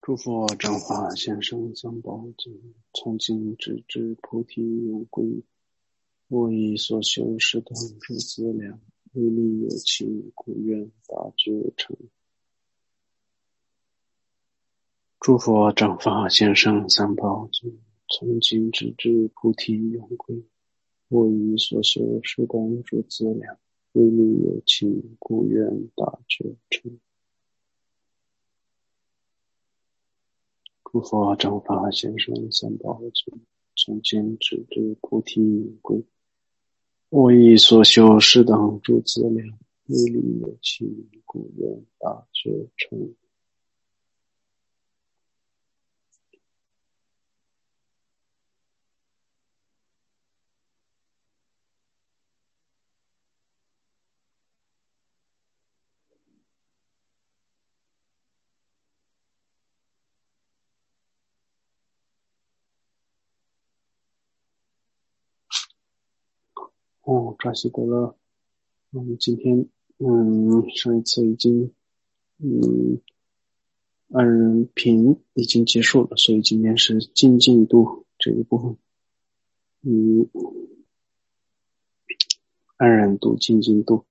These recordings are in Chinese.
诸佛正法先生三宝经，从今直至菩提永归。我以所修是等诸资粮，为利有情，故愿大觉成。诸佛正法先生三宝经，从今直至菩提永归。我以所修是等诸资粮，为利有情，故愿大觉成。诸佛正法先生三宝经，从今直至菩提永归。我以所修是等诸资粮，为利有情，故愿大觉成。扎西德勒，今天上一次已经按人品已经结束了，所以今天是精进度这一部分。安然度、精进度。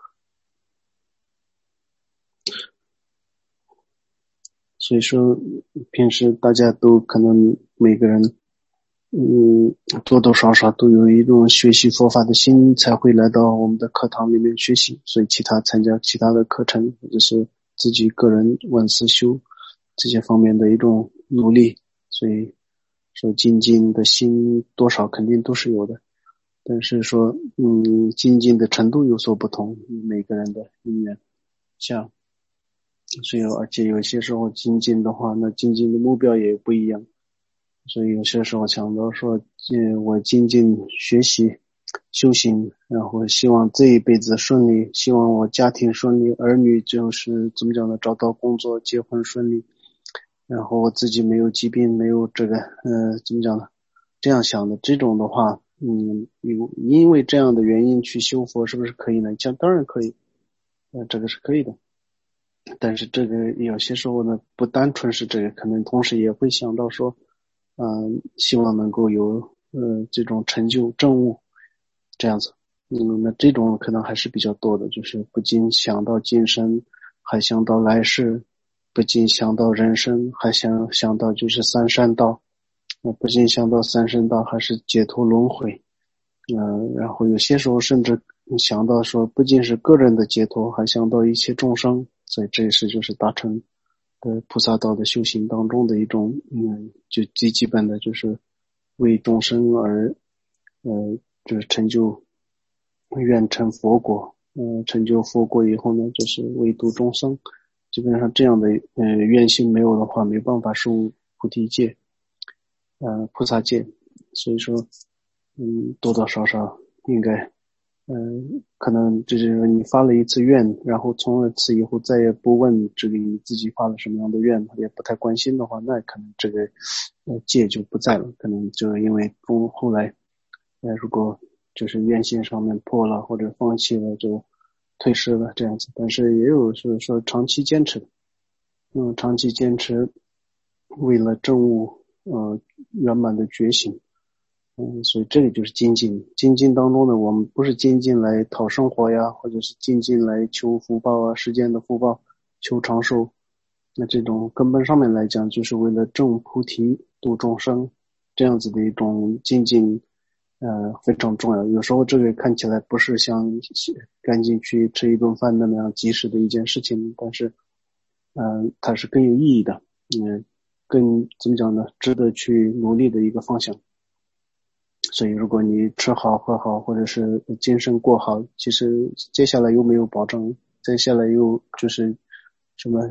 所以说平时大家都可能每个人多多少少都有一种学习佛法的心，才会来到我们的课堂里面学习，所以参加其他的课程，或者是自己个人闻思修这些方面的一种努力，所以说精进的心多少肯定都是有的，但是说精进的程度有所不同，每个人的因缘像，所以而且有些时候精进的话，那精进的目标也不一样。所以有些时候想到说我精进学习修行，然后希望这一辈子顺利，希望我家庭顺利，儿女就是怎么讲呢，找到工作结婚顺利，然后我自己没有疾病，没有这个怎么讲呢，这样想的这种的话因为这样的原因去修佛是不是可以呢？当然可以，这个是可以的。但是这个有些时候呢不单纯是这个，可能同时也会想到说希望能够有这种成就证悟这样子。那这种可能还是比较多的，就是不仅想到今生，还想到来世，不仅想到人生，还想到就是三善道，不仅想到三善道，还是解脱轮回。然后有些时候甚至想到说不仅是个人的解脱，还想到一切众生，所以这也是就是大乘的菩萨道的修行当中的一种就最基本的就是为众生而就是成就愿成佛国，成就佛国以后呢，就是为度众生。基本上这样的愿心没有的话，没办法受菩提戒菩萨戒。所以说多多少少应该可能就是你发了一次愿，然后从此以后再也不问这个你自己发了什么样的愿，也不太关心的话，那可能这个戒就不在了，可能就因为后来如果就是愿心上面破了或者放弃了，就退失了这样子。但是也有是说长期坚持的，长期坚持为了证悟圆满的觉醒。所以这里就是精进。精进当中呢，我们不是精进来讨生活呀，或者是精进来求福报啊，世间的福报，求长寿。那这种根本上面来讲，就是为了证菩提度众生，这样子的一种精进，非常重要。有时候这个看起来不是像赶紧去吃一顿饭那么样及时的一件事情，但是，它是更有意义的，更怎么讲呢？值得去努力的一个方向。所以如果你吃好喝好，或者是精神过好，其实接下来又没有保证，接下来又就是什么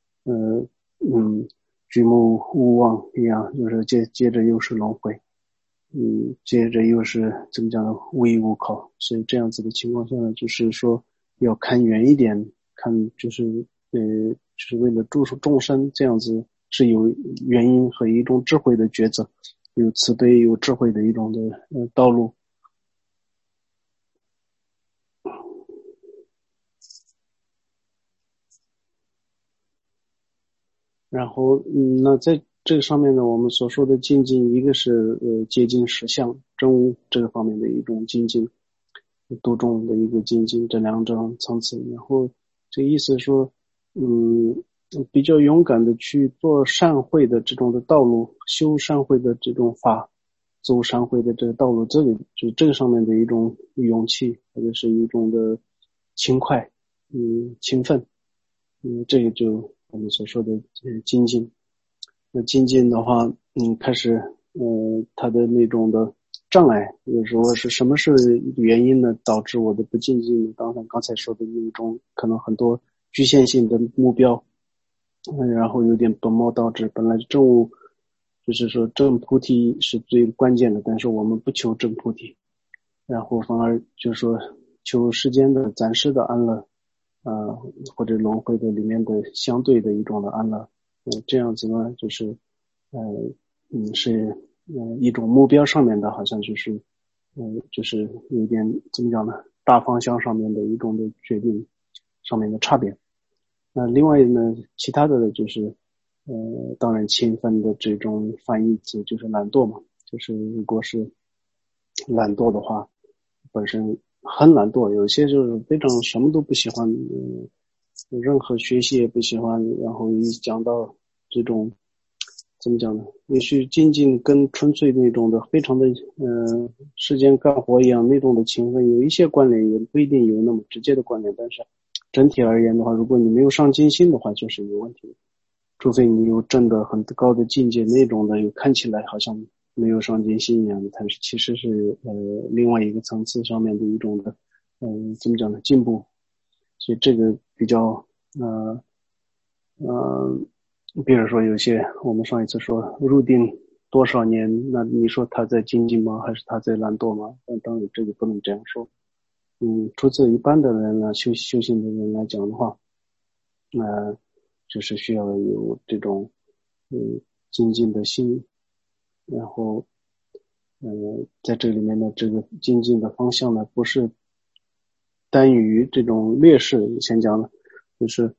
举目无望一样，就是接着又是轮回，接着又是怎么讲呢，无依无靠。所以这样子的情况下呢，就是说要看远一点，看就是就是为了助众生，这样子是有原因和一种智慧的抉择，有慈悲有智慧的一种的道路。 然后那在这个上面呢，我们所说的精进，一个是接近实相真悟这个方面的一种精进，度众的一个精进，这两种层次。然后这意思说比较勇敢的去做善慧的这种的道路，修善慧的这种法，走善慧的这个道路，这个就这个上面的一种勇气，或者是一种的轻快，勤奋，这个就我们所说的精进。那精进的话，开始它的那种的障碍，有时候是什么是原因呢？导致我的不精进呢？当然刚才说的一种可能很多局限性的目标，然后有点本末倒置。本来正悟就是说正菩提是最关键的，但是我们不求正菩提，然后反而就是说求世间的暂时的安乐，或者轮回的里面的相对的一种的安乐。这样子呢，就是是一种目标上面的，好像就是就是有点怎么讲呢，大方向上面的一种的决定上面的差别。那另外呢，其他的就是当然勤奋的这种翻译词就是懒惰嘛，就是如果是懒惰的话，本身很懒惰，有些就是非常什么都不喜欢，任何学习也不喜欢，然后一讲到这种怎么讲呢？也许仅仅跟纯粹那种的非常的时间干活一样那种的勤奋有一些关联，也不一定有那么直接的关联，但是整体而言的话，如果你没有上进心的话，就是有问题的。除非你有证得很高的境界那种的，有看起来好像没有上进心一样的，但是其实是另外一个层次上面的一种的怎么讲呢，进步。所以这个比较比如说有些我们上一次说入定多少年，那你说他在精进吗？还是他在懒惰吗？当然这个不能这样说。出自一般的人呢，修行的人来讲的话，就是需要有这种精进的心，然后在这里面呢，这个精进的方向呢，不是单于这种劣势，以前讲的，就是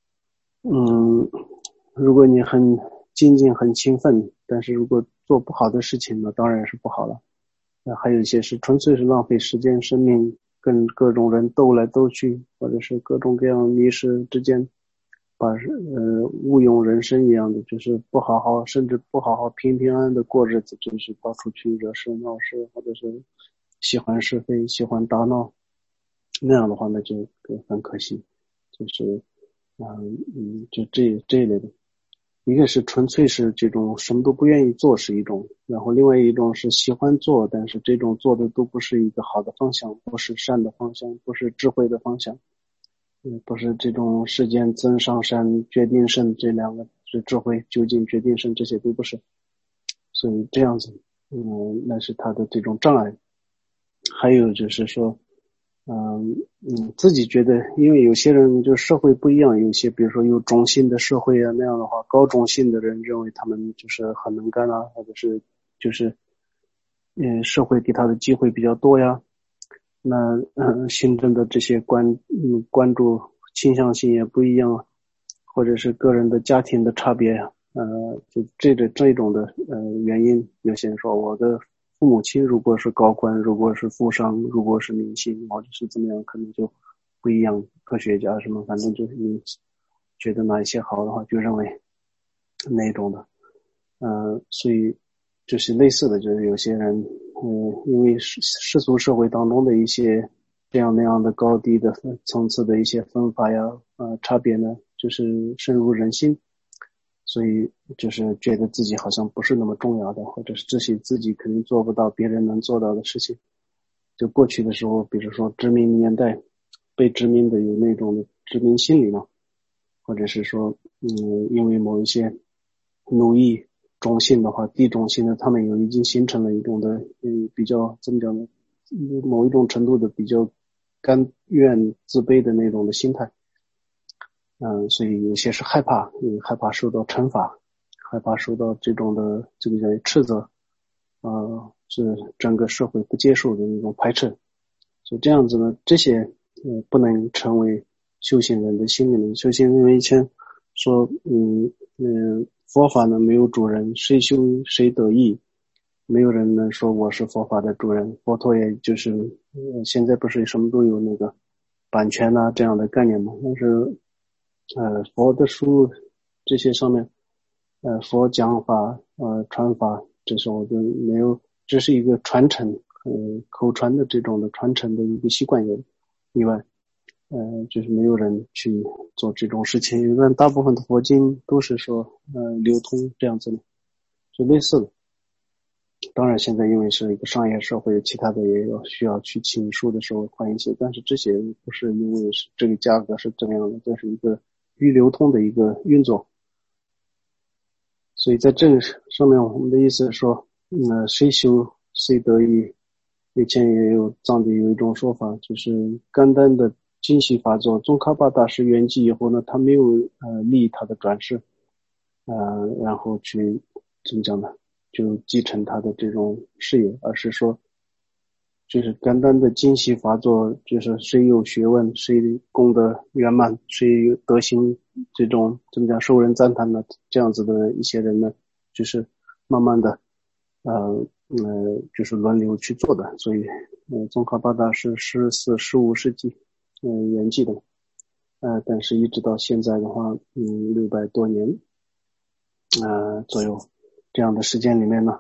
如果你很精进、很勤奋，但是如果做不好的事情呢，当然是不好了。还有一些是纯粹是浪费时间、生命，跟各种人斗来斗去，或者是各种各样迷失之间，把误用人生一样的，就是不好好，甚至不好好平平安安的过日子，就是到处去惹事闹事，或者是喜欢是非、喜欢打闹，那样的话呢，就很可惜，就是就这一类的。一个是纯粹是这种什么都不愿意做是一种，然后另外一种是喜欢做，但是这种做的都不是一个好的方向，不是善的方向，不是智慧的方向，不是这种世间增上善决定胜这两个是智慧究竟决定胜，这些都不是，所以这样子，那是他的这种障碍。还有就是说自己觉得，因为有些人就社会不一样，有些比如说有种姓的社会啊，那样的话，高种姓的人认为他们就是很能干啊，或者是就是社会给他的机会比较多呀。那新政的这些关注倾向性也不一样，或者是个人的家庭的差别呀，就这种的原因，有些人说我的父母亲如果是高官，如果是富商，如果是明星，或者是怎么样，可能就不一样。科学家什么，反正就是你觉得哪一些好的话，就认为那种的。所以就是类似的，就是有些人，因为世俗社会当中的一些这样那样的高低的层次的一些分法呀，差别呢，就是深入人心。所以就是觉得自己好像不是那么重要的，或者是这些自己肯定做不到别人能做到的事情。就过去的时候，比如说殖民年代，被殖民的有那种的殖民心理嘛，或者是说，因为某一些奴役种姓的话，地种姓的他们已经形成了一种的，比较怎么讲呢，某一种程度的比较甘愿自卑的那种的心态。所以有些是害怕，害怕受到惩罚，害怕受到这种的这个叫斥责，是整个社会不接受的那种排斥。所以这样子呢，这些不能成为修行人的心理。修行人以前说， 佛法呢没有主人，谁修谁得益，没有人能说我是佛法的主人。佛陀也就是，现在不是什么都有那个版权啊这样的概念嘛，但是佛的书这些上面，佛讲法，传法，这时候就没有，这是一个传承，口传的这种的传承的一个习惯以外，就是没有人去做这种事情。因为大部分的佛经都是说，流通这样子的，就类似的。当然，现在因为是一个商业社会，其他的也需要去请书的时候换一些，但是这些不是因为是这个价格是这样的，这是一个预流通的一个运作。所以在这个上面，我们的意思是说，谁修谁得益。以前也有藏地有一种说法，就是甘丹的精细法座，宗喀巴大师圆寂以后呢，他没有立他的转世，然后去怎么讲呢？就继承他的这种事业，而是说，就是甘丹的精细法座，就是谁有学问，谁功德圆满，谁有德行，这种怎么讲受人赞叹的这样子的一些人呢，就是慢慢的，就是轮流去做的。所以，宗喀巴大师14、15世纪，圆寂的，但是一直到现在的话，600多年，左右这样的时间里面呢，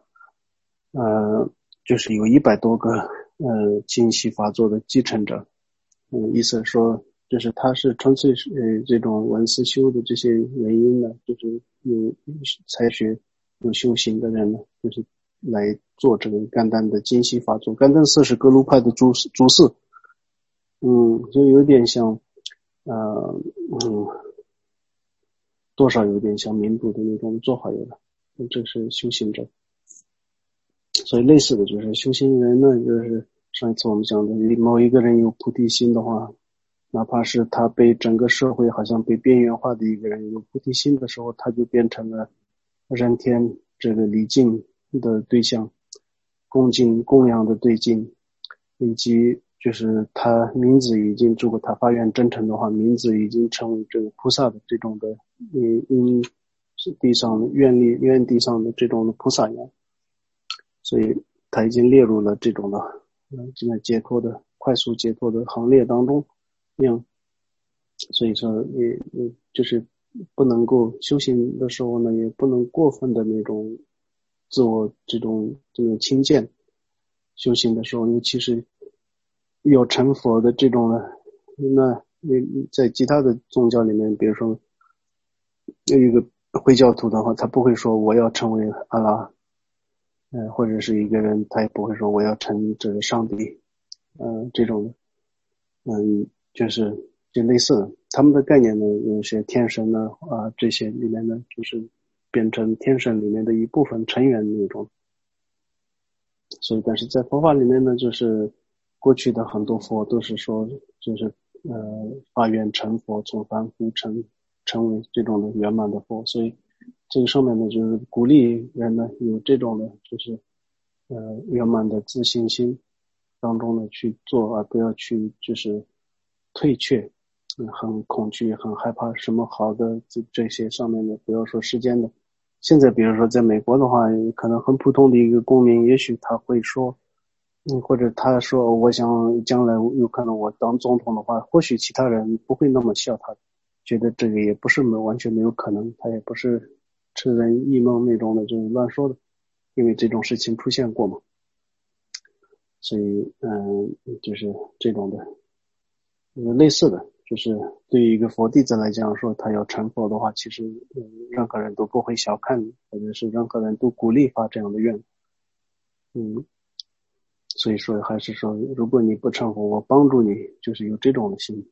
就是有100多个精细法座的继承者，意思是说，就是他是纯粹是这种文思修的这些原因呢，就是有才学、有修行的人呢，就是来做这个甘丹的精细法座。甘丹寺是格鲁派的主寺，就有点像，多少有点像民主的那种做法有的，这是修行者。所以类似的就是修行人呢，就是上一次我们讲的，某一个人有菩提心的话，哪怕是他被整个社会好像被边缘化的一个人，有菩提心的时候，他就变成了人天这个礼敬的对象，供养的对境，以及就是他名字已经，如果他发愿真诚的话，名字已经成为这个菩萨的这种的，因地上愿地上的这种的菩萨样。所以他已经列入了这种的，这个快速解脱的行列当中，所以说也就是不能够修行的时候呢，也不能过分的那种自我这种轻贱。修行的时候，尤其是有成佛的这种的，那在其他的宗教里面，比如说有一个回教徒的话，他不会说我要成为阿拉。或者是一个人，他也不会说我要成这个上帝，这种，就是就类似的，他们的概念呢，有些天神呢，这些里面呢，就是变成天神里面的一部分成员那种。所以，但是在佛法里面呢，就是过去的很多佛都是说，就是发愿成佛，从凡夫成为这种的圆满的佛，所以。这个上面呢，就是鼓励人呢有这种的，就是圆满的自信心当中呢去做，而不要去就是退却，很恐惧、很害怕什么好的这些上面的，不要说世间的。现在比如说在美国的话，可能很普通的一个公民，也许他会说，或者他说我想将来有可能我当总统的话，或许其他人不会那么笑他，觉得这个也不是完全没有可能，他也不是。痴人异梦那种的，就是乱说的，因为这种事情出现过嘛，所以就是这种的，类似的，就是对于一个佛弟子来讲说，他要成佛的话，其实任何人都不会小看，或者是任何人都鼓励发这样的愿，所以说还是说，如果你不成佛，我帮助你，就是有这种的心。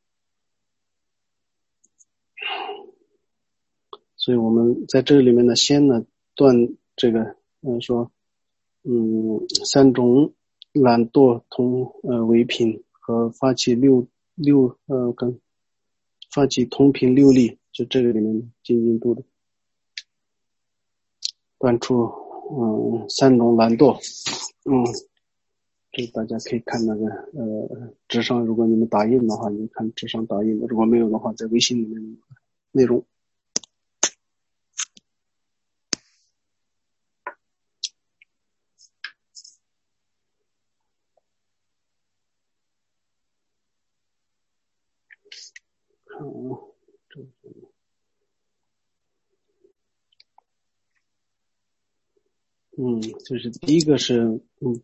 所以我们在这里面呢，先呢断这个，说，三种懒惰同为品和发起跟发起同频六力，就这个里面精进度的断除三种懒惰，这大家可以看那个纸上，如果你们打印的话，你看纸上打印的，如果没有的话，在微信里面内容。 就是第一个是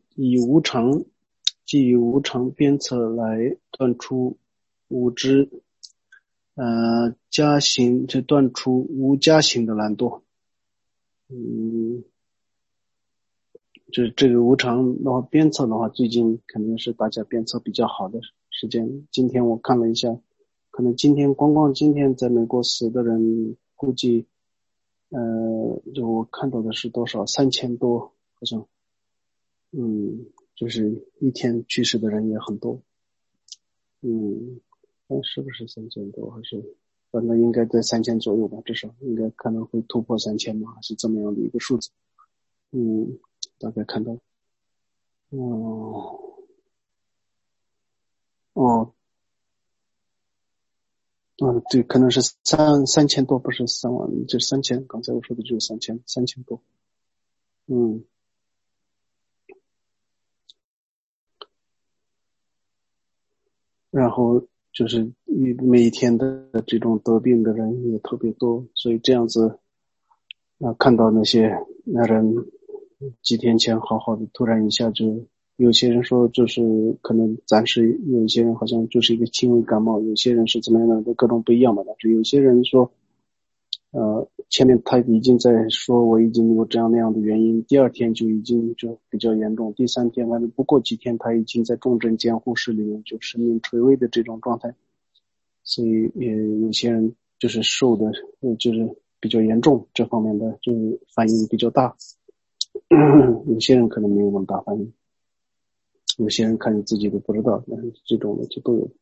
以无常鞭策来断出无知，加行就断出无加行的懒惰。就是这个无常的话，鞭策的话，最近肯定是大家鞭策比较好的时间。今天我看了一下，可能光光今天在美国死的人，估计，就我看到的是多少3000多，好像，就是一天去世的人也很多，是不是3000多还是，反正应该在3000左右吧，至少应该可能会突破3000嘛，还是这么样的一个数字，大概看到，对，可能是3000多，不是3万，就3000。刚才我说的就是3000多。然后就是每一天的这种得病的人也特别多，所以这样子，看到那些人几天前好好的，突然一下就，有些人说就是可能暂时，有一些人好像就是一个轻微感冒，有些人是怎么样的，各种不一样嘛。但是有些人说，前面他已经在说我已经有这样那样的原因，第二天就已经就比较严重，第三天反正不过几天他已经在重症监护室里面就生命垂危的这种状态，所以有些人就是受的就是比较严重，这方面的就是反应比较大，有些人可能没有那么大反应，有些人看你自己都不知道，但是这种的就都有。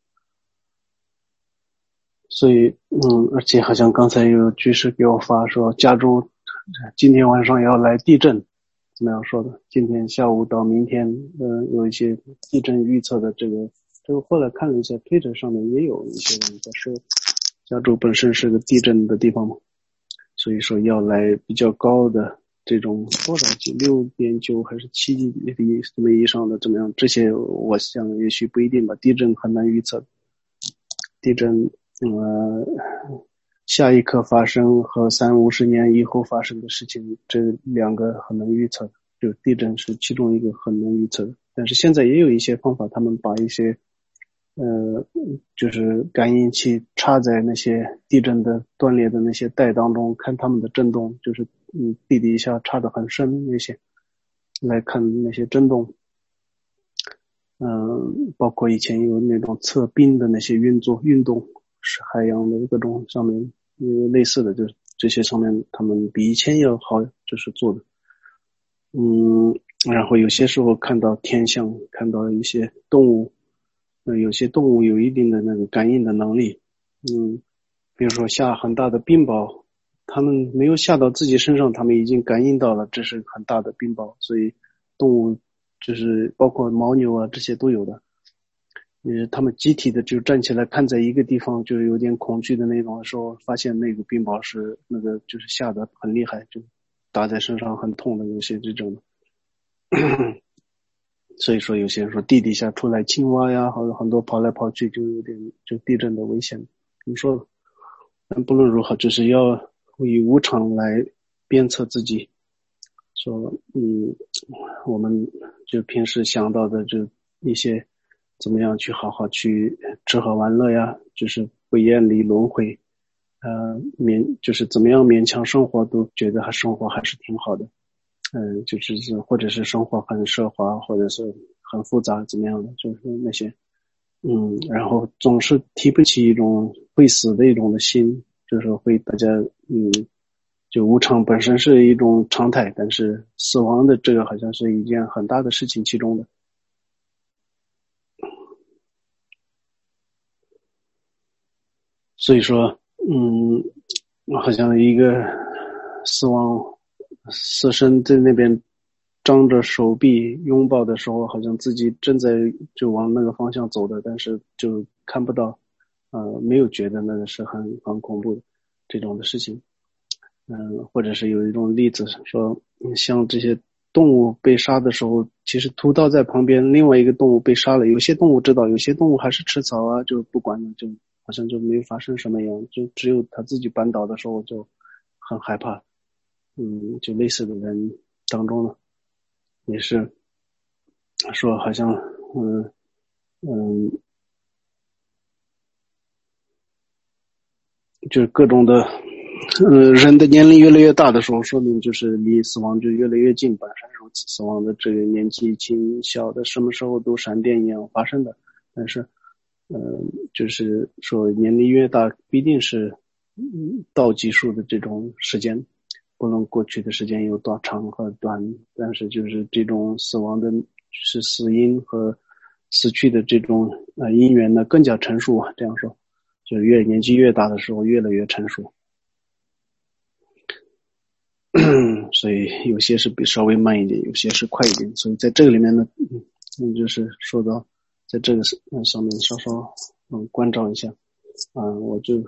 所以而且好像刚才有居士给我发说加州今天晚上要来地震，怎么样说的，今天下午到明天有一些地震预测的这个后来看了一下推特上面也有一些人在说，加州本身是个地震的地方嘛，所以说要来比较高的这种多少级6.9还是7级以上的怎么样，这些我想也许不一定吧，地震很难预测，地震下一刻发生和30-50年以后发生的事情，这两个很能预测，就地震是其中一个很能预测的。但是现在也有一些方法，他们把一些就是感应器插在那些地震的断裂的那些带当中，看它们的震动，就是地底下插得很深那些，来看那些震动。包括以前有那种测冰的那些运动，是海洋的各种上面类似的，就是这些上面他们比以前要好，就是做的。然后有些时候看到天象，看到一些动物，有些动物有一定的那个感应的能力。比如说下很大的冰雹，他们没有下到自己身上，他们已经感应到了这是很大的冰雹，所以动物就是包括牦牛啊这些都有的。他们集体的就站起来看在一个地方就有点恐惧的那种的时候，发现那个冰雹是那个就是下得很厉害，就打在身上很痛的，有些这种的。所以说有些人说地底下出来青蛙呀，或者很多跑来跑去，就有点就地震的危险。怎么说呢？但不论如何，就是要以无常来鞭策自己，说我们就平时想到的就一些怎么样去好好去吃喝玩乐呀，就是不远离轮回，就是怎么样勉强生活都觉得生活还是挺好的，就是或者是生活很奢华，或者是很复杂怎么样的，就是那些然后总是提不起一种会死的一种的心，就是会大家就无常本身是一种常态，但是死亡的这个好像是一件很大的事情其中的。所以说好像一个死神在那边张着手臂拥抱的时候，好像自己正在就往那个方向走的，但是就看不到，没有觉得那个是很恐怖的这种的事情。或者是有一种例子说，像这些动物被杀的时候，其实屠刀在旁边，另外一个动物被杀了，有些动物知道，有些动物还是吃草啊，就不管了，就好像就没发生什么一样，就只有他自己扳倒的时候就很害怕。就类似的人当中呢，也是说好像嗯嗯，就是各种的，人的年龄越来越大的时候，说明就是离死亡就越来越近，本身如此。死亡的这个年纪轻小的，什么时候都闪电一样发生的。但是，就是说年龄越大，必定是倒计数的这种时间，不论过去的时间有多长和短，但是就是这种死亡的，是死因和死去的这种因缘呢更加成熟啊。这样说。就越年纪越大的时候越来越成熟，所以有些是比稍微慢一点，有些是快一点。所以在这个里面呢，就是说到在这个上面稍稍关照一下我就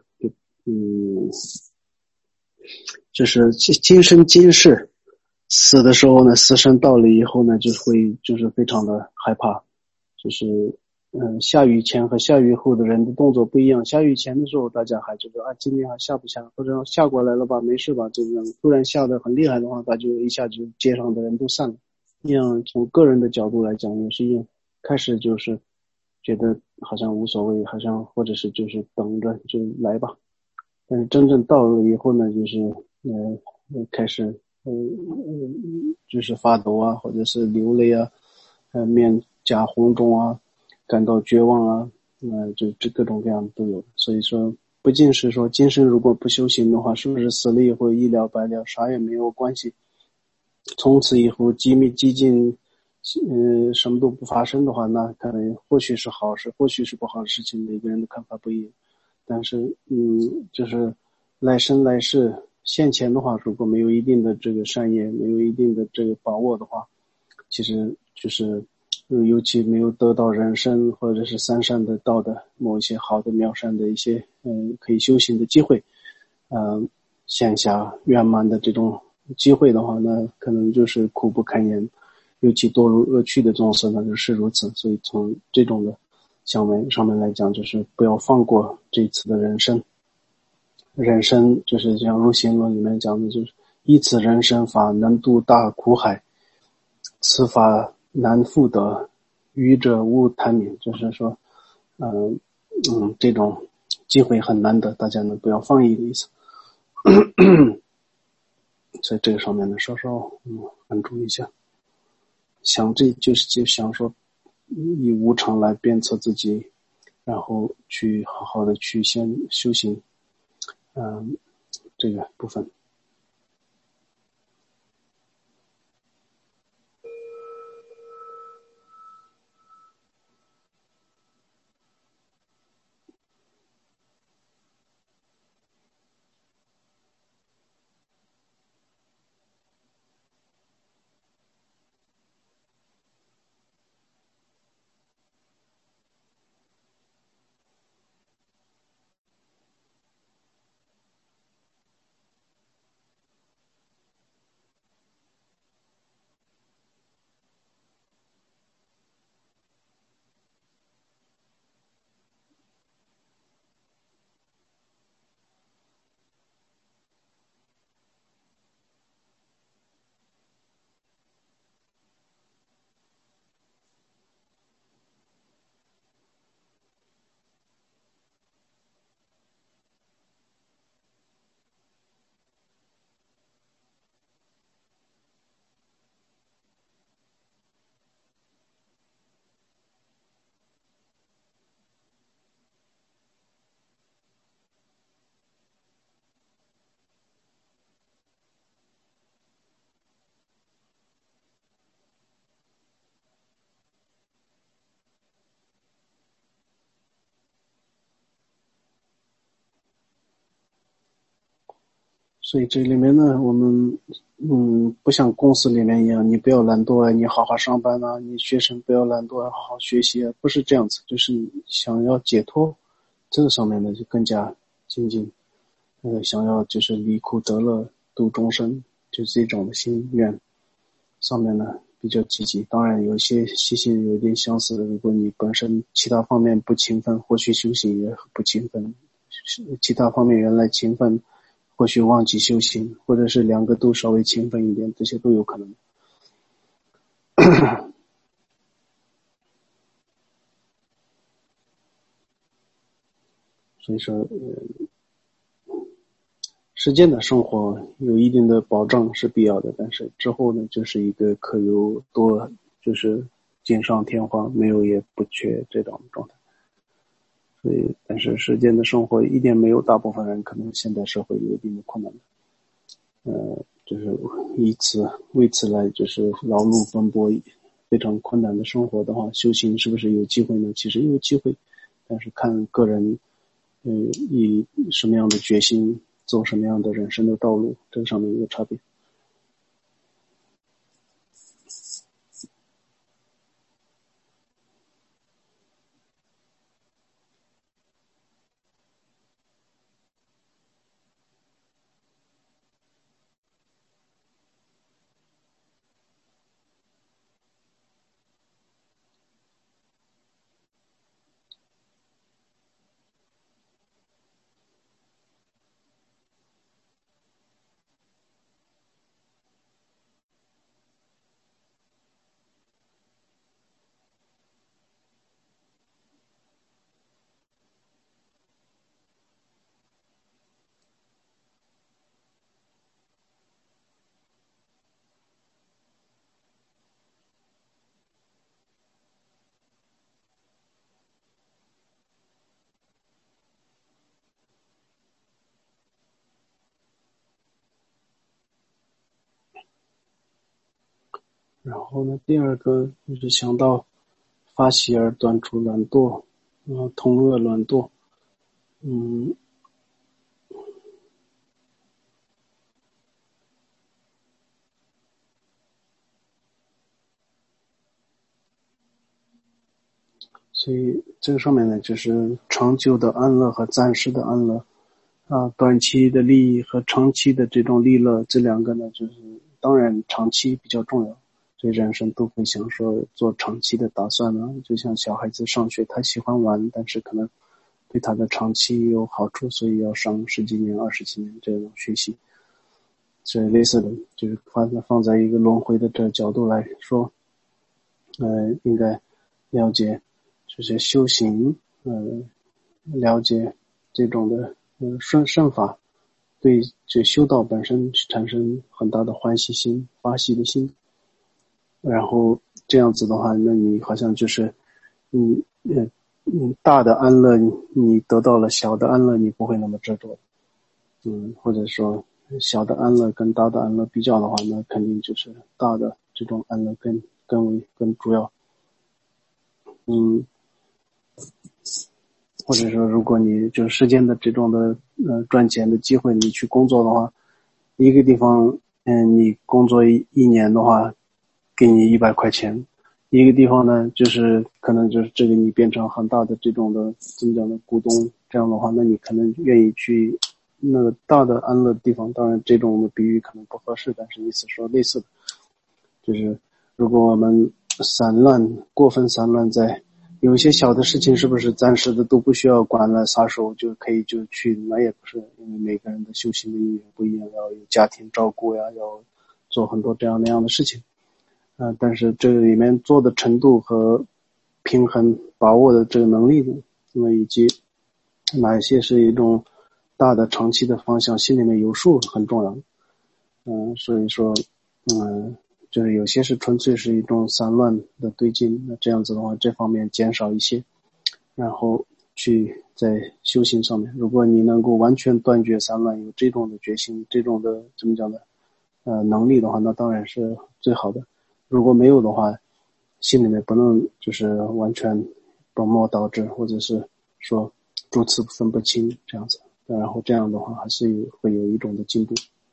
就是今生今世死的时候呢，死神到了以后呢，就是非常的害怕，就是下雨前和下雨后的人的动作不一样。下雨前的时候，大家还觉得今天还下不下，或者下过来了吧，没事吧，这样突然下得很厉害的话，他就一下就街上的人都散了。一样从个人的角度来讲也是一样，开始就是觉得好像无所谓，好像或者是就是等着就来吧。但是真正到了以后呢，就是开始就是发抖啊，或者是流泪啊，面颊红肿啊，感到绝望啊，就这各种各样都有。所以说，不仅是说今生如果不修行的话，是不是死了以后一了百了，啥也没有关系？从此以后寂静，什么都不发生的话，那可能或许是好事，或许是不好的事情，每个人的看法不一样。但是，就是来生来世现前的话，如果没有一定的这个善业，没有一定的这个把握的话，其实就是尤其没有得到人生或者是三善的道的某一些好的妙善的一些可以修行的机会，线下圆满的这种机会的话呢，可能就是苦不堪言，尤其堕入恶趣的众生呢是如此。所以从这种的上面来讲，就是不要放过这一次的人生。人生就是像入行论里面讲的，就是依此人生法能渡大苦海，此法难复得，愚者勿贪悯。就是说这种机会很难得，大家呢不要放逸的意思。在这个上面呢稍稍关注一下，就想说以无常来鞭策自己，然后去好好的去先修行这个部分。所以这里面呢，我们不像公司里面一样，你不要懒惰啊，你好好上班啊，你学生不要懒惰啊，好好学习啊，不是这样子，就是想要解脱，这个上面呢就更加精进，想要就是离苦得乐度众生，就这种的心愿上面呢， 比较积极。当然有一些习性有点相似的，如果你本身其他方面不勤奋，或许修行也不勤奋，其他方面原来勤奋，或许忘记修行，或者是两个都稍微勤奋一点，这些都有可能。所以说实践的生活有一定的保障是必要的，但是之后呢，就是一个可有多，就是锦上添花，没有也不缺这种状态。所以，但是实践的生活一点没有大部分人可能现代社会有一定的困难的，就是为此来就是劳碌奔波非常困难的生活的话，修行是不是有机会呢？其实有机会，但是看个人以什么样的决心走什么样的人生的道路，这个上面有差别。然后呢，第二个就是想到发喜而断除懒惰，通恶懒惰，嗯，所以这个上面呢，就是长久的安乐和暂时的安乐，短期的利益和长期的这种利乐，这两个呢，就是当然长期比较重要，所以人生都会想说做长期的打算呢，就像小孩子上学，他喜欢玩，但是可能对他的长期有好处，所以要上10几年、20几年这种学习，所以类似的，就是放在一个轮回的这个角度来说，应该了解这些修行，了解这种的圣法，对这修道本身产生很大的欢喜心、发喜的心，然后这样子的话，那你好像就是你大的安乐你得到了，小的安乐你不会那么执着，或者说小的安乐跟大的安乐比较的话，那肯定就是大的这种安乐更主要，嗯。或者说如果你就是时间的这种的赚钱的机会，你去工作的话，一个地方你工作一年的话给你100块钱，一个地方呢就是可能就是这个你变成很大的这种的怎么讲的股东，这样的话那你可能愿意去那个大的安乐的地方，当然这种的比喻可能不合适，但是意思说类似的，就是如果我们过分散乱在有一些小的事情，是不是暂时的都不需要管了，撒手就可以就去？那也不是，因为每个人的修行的意愿不一样，要有家庭照顾呀，要做很多这样那样的事情。但是这个里面做的程度和平衡把握的这个能力呢，那么以及哪一些是一种大的长期的方向，心里面有数很重要。所以说，就是有些是纯粹是一种散乱的对劲，那这样子的话，这方面减少一些，然后去在修行上面，如果你能够完全断绝散乱，有这种的决心，这种的怎么讲呢？能力的话，那当然是最好的。如果没有的话，心里面不能就是完全本末倒置，或者是说诸此分不清这样子，然后这样的话还是会有一种的进步。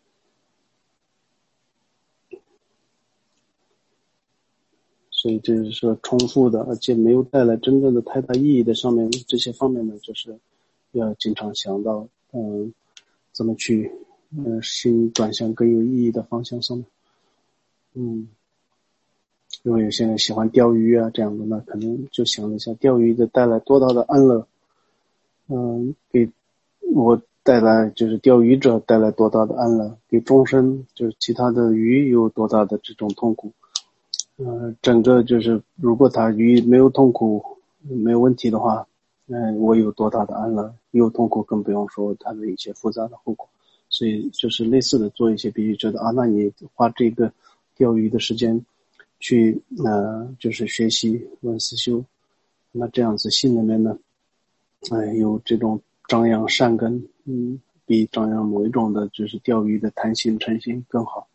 所以就是说重复的，而且没有带来真正的太大意义的上面这些方面呢，就是要经常想到，怎么去，心转向更有意义的方向上面。 如果有些人喜欢钓鱼啊这样的，那可能就想一下钓鱼的带来多大的安乐，给我带来就是钓鱼者带来多大的安乐，给众生就是其他的鱼有多大的这种痛苦。整个就是如果他鱼没有痛苦没有问题的话，我有多大的安乐，有痛苦更不用说它的一些复杂的后果。所以就是类似的做一些比喻，觉得那你花这个钓鱼的时间去就是学习文思修，那这样子心里面呢有这种张扬善根，比张扬某一种的就是钓鱼的贪心嗔心更好。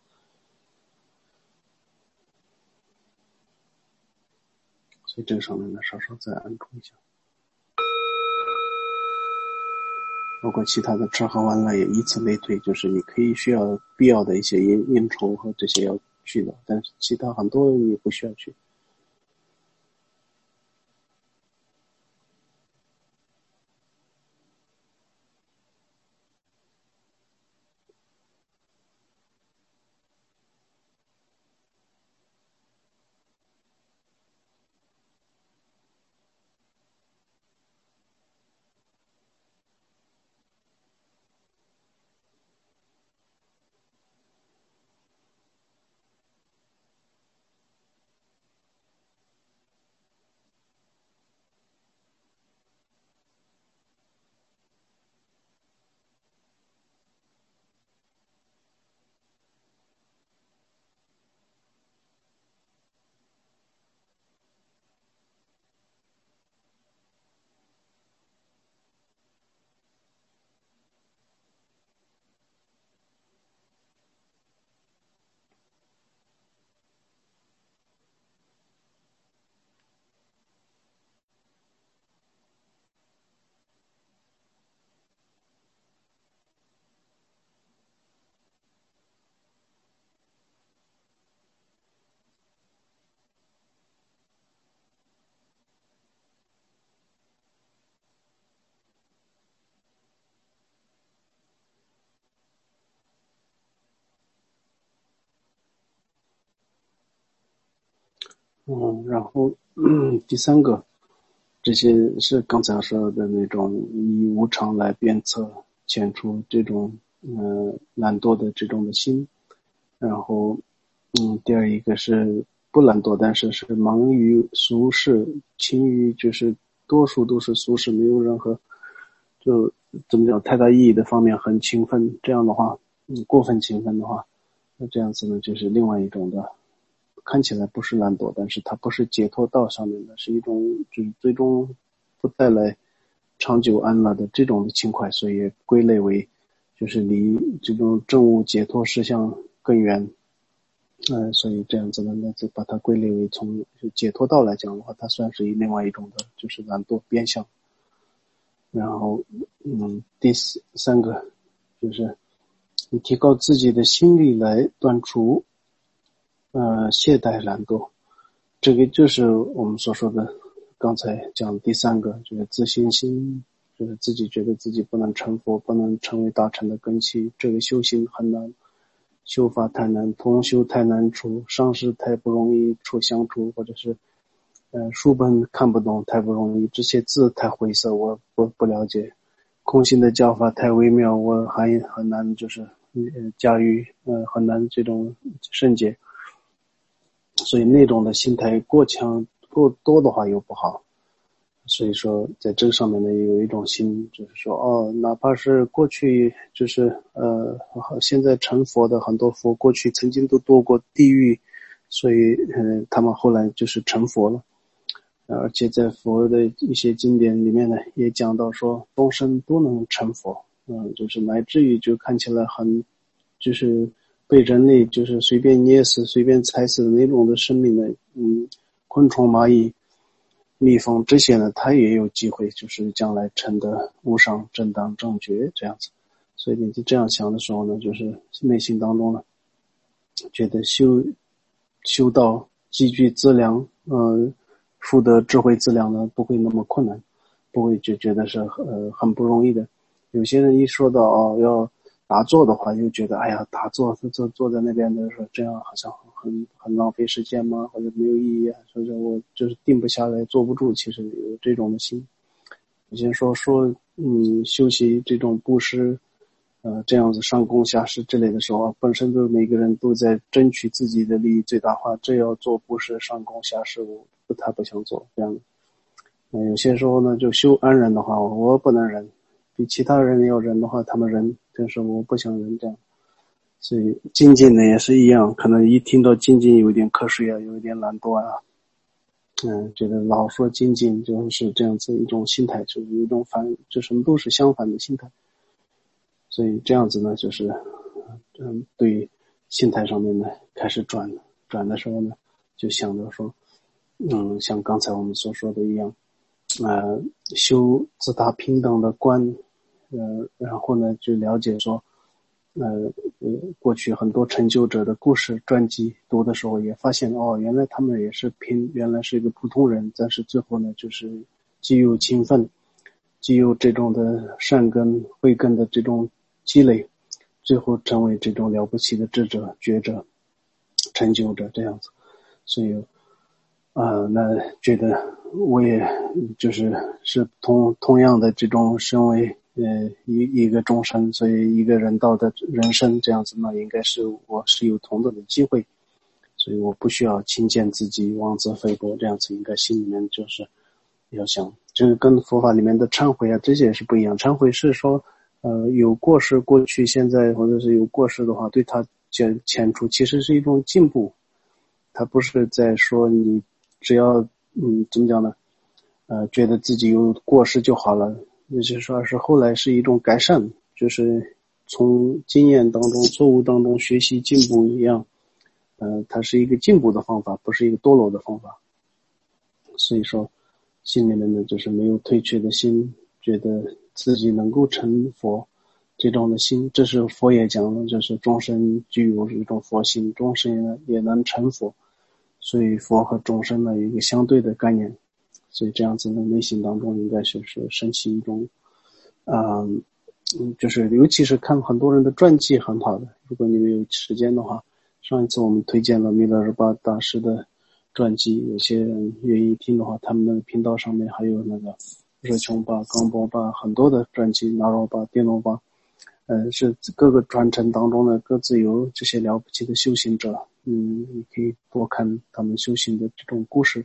所以这个上面呢稍稍再按住一下。包括其他的吃喝玩乐也以此类推，就是你可以需要必要的一些应酬和这些要去的，但是其他很多你不需要去。然后第三个，这些是刚才说的那种以无常来鞭策遣除这种懒惰的这种的心。然后第二一个是不懒惰，但是是忙于俗事，勤于就是多数都是俗事，没有任何就怎么讲太大意义的方面很勤奋。这样的话过分勤奋的话，那这样子呢就是另外一种的，看起来不是懒惰，但是它不是解脱道上面的，是一种就是最终不带来长久安乐的这种的轻快，所以归类为就是离这种正悟解脱实相更远。所以这样子呢，那就把它归类为从解脱道来讲的话，它算是另外一种的就是懒惰变相。然后第三个就是你提高自己的心力来断除懈怠懒惰，这个就是我们所说的刚才讲的第三个，就是自信心，就是自己觉得自己不能成佛，不能成为大乘的根器，这个修行很难，修法太难，同修太难出，上师太不容易出相处，或者是书本看不懂太不容易，这些字太晦涩，我不了解，空性的教法太微妙，我还很难就是驾驭，很难这种圣解。所以那种的心态过强过多的话又不好。所以说在这上面呢有一种心，就是说哪怕是过去就是现在成佛的很多佛过去曾经都堕过地狱，所以他们后来就是成佛了。而且在佛的一些经典里面呢也讲到说众生都能成佛，就是乃至于就看起来很就是被人类就是随便捏死随便踩死的那种的生命的昆虫蚂蚁蜜蜂这些呢，它也有机会就是将来成得无上正当正觉这样子。所以你就这样想的时候呢，就是内心当中呢觉得修道积聚资粮，福德智慧资粮呢不会那么困难，不会就觉得是很不容易的。有些人一说到要打坐的话，又觉得哎呀，打坐坐在那边的时候，这样好像很浪费时间吗？或者没有意义啊？或者我就是定不下来，坐不住。其实有这种的心。有些说休息这种布施，这样子上供下施之类的时候，本身都每个人都在争取自己的利益最大化。这要做布施上供下施，我不想做这样的。有些时候呢，就修安忍的话，我不能忍，比其他人要忍的话，他们忍，但是我不想忍这样。所以精进呢也是一样，可能一听到精进有一点瞌睡啊，有一点懒惰啊，觉得老说精进就是这样子一种心态，就是一种就什么都是相反的心态。所以这样子呢，就是对心态上面呢开始转的时候呢，就想着说，像刚才我们所说的一样，修自他平等的观，然后呢就了解说，过去很多成就者的故事传记读的时候，也发现原来他们也是原来是一个普通人，但是最后呢，就是既有勤奋，既有这种的善根慧根的这种积累，最后成为这种了不起的智者、觉者、成就者这样子。所以那觉得我也是同样的这种身为一个众生，所以一个人道的人生这样子，那应该是我是有同等的机会，所以我不需要轻贱自己妄自菲薄，这样子应该心里面就是要想，就是跟佛法里面的忏悔啊这些也是不一样。忏悔是说有过失，过去现在或者是有过失的话，对他遣除其实是一种进步，他不是在说你只要怎么讲呢？觉得自己有过失就好了，也就是说是后来是一种改善，就是从经验当中、错误当中学习进步一样。它是一个进步的方法，不是一个堕落的方法。所以说，心里面呢就是没有退却的心，觉得自己能够成佛这种的心，这是佛也讲了，就是众生具有一种佛心，众生呢也能成佛。所以佛和众生呢有一个相对的概念，所以这样子的内心当中应该是升起一种就是尤其是看很多人的传记很好的，如果你们有时间的话，上一次我们推荐了弥勒日巴大师的传记，有些人愿意听的话，他们的频道上面还有那个热琼巴、冈波巴很多的传记，纳罗巴、电罗巴，是各个传承当中呢各自有这些了不起的修行者，你可以多看他们修行的这种故事，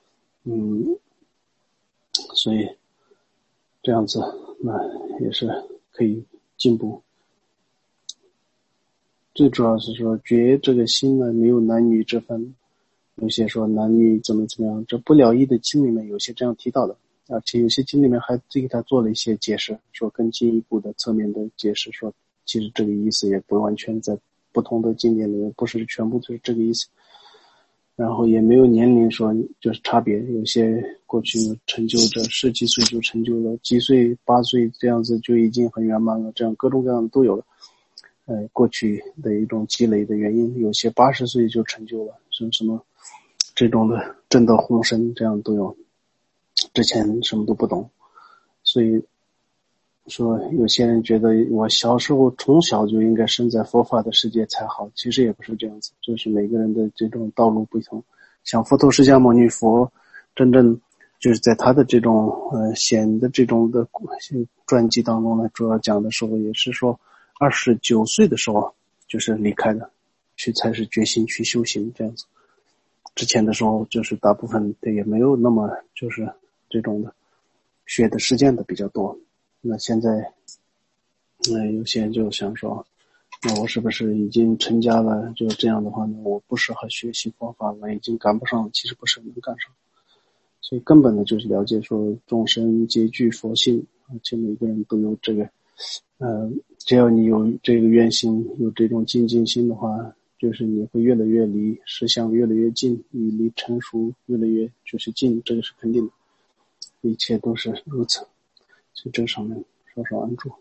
所以这样子那也是可以进步。最主要是说觉这个心呢没有男女之分，有些说男女怎么样，这不了义的经里面有些这样提到的，而且有些经里面还给他做了一些解释，说更进一步的侧面的解释，说其实这个意思也不完全在不同的经典里面不是全部就是这个意思，然后也没有年龄说就是差别，有些过去成就者10几岁就成就了，几岁8岁这样子就已经很圆满了，这样各种各样的都有了。过去的一种积累的原因，有些80岁就成就了，什么这种的证得红身，这样都有。之前什么都不懂，所以说有些人觉得我小时候从小就应该生在佛法的世界才好，其实也不是这样子，这是每个人的这种道路不同。像佛陀释迦牟尼佛，真正就是在他的这种显的这种的传记当中呢，主要讲的时候也是说29岁的时候就是离开的，才是决心去修行这样子。之前的时候就是大部分的也没有那么就是这种的学的实践的比较多。那现在有些人就想说，那我是不是已经成家了，就这样的话呢，我不适合学习佛法了，已经赶不上了。其实不是能赶上，所以根本的就是了解说众生皆具佛性，而且每个人都有这个只要你有这个愿心，有这种精进心的话，就是你会越来越离实相越来越近，你离成熟越来越就是近，这个是肯定的，一切都是如此。所以这上面稍稍安住。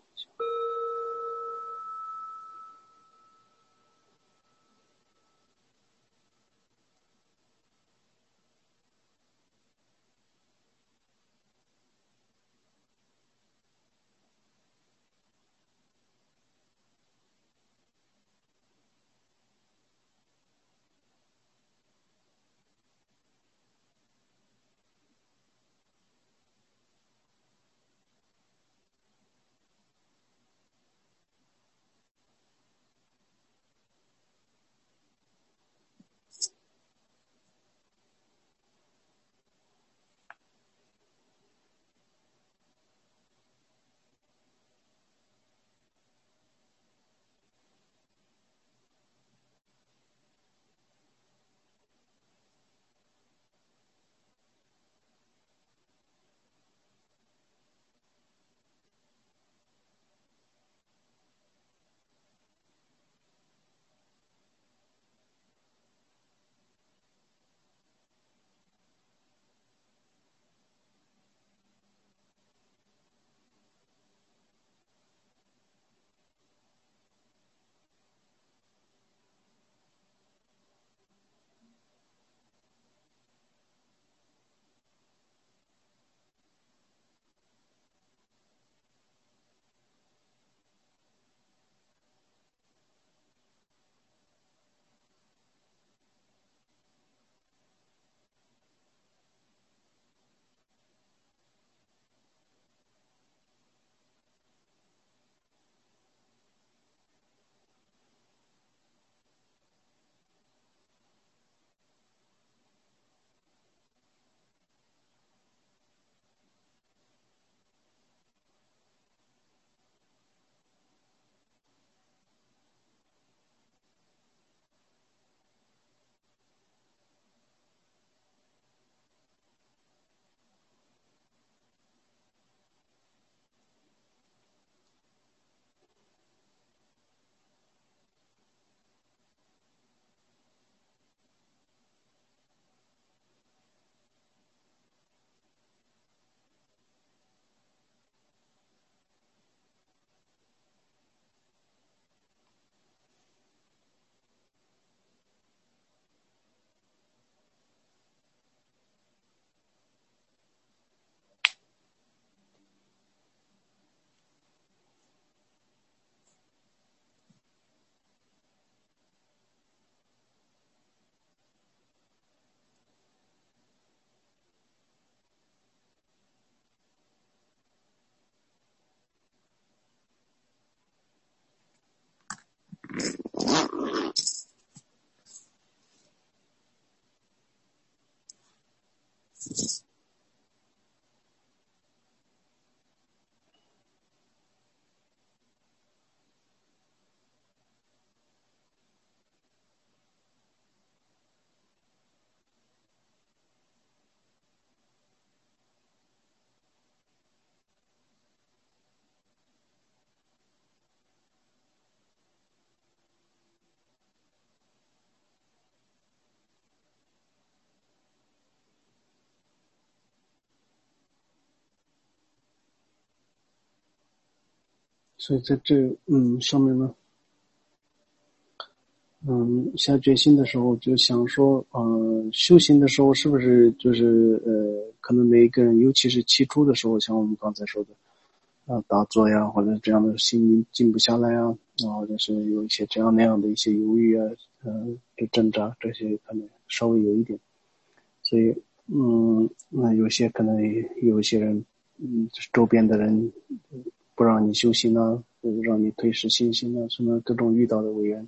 所以在这上面呢，下决心的时候就想说，修行的时候是不是就是可能每一个人，尤其是起初的时候，像我们刚才说的，打坐呀，或者这样的心静不下来啊，或者是有一些这样那样的一些犹豫啊，的挣扎，这些可能稍微有一点。所以，那有些可能有一些人，周边的人不让你修行啊，或者让你退失信心啊，什么各种遇到的违缘。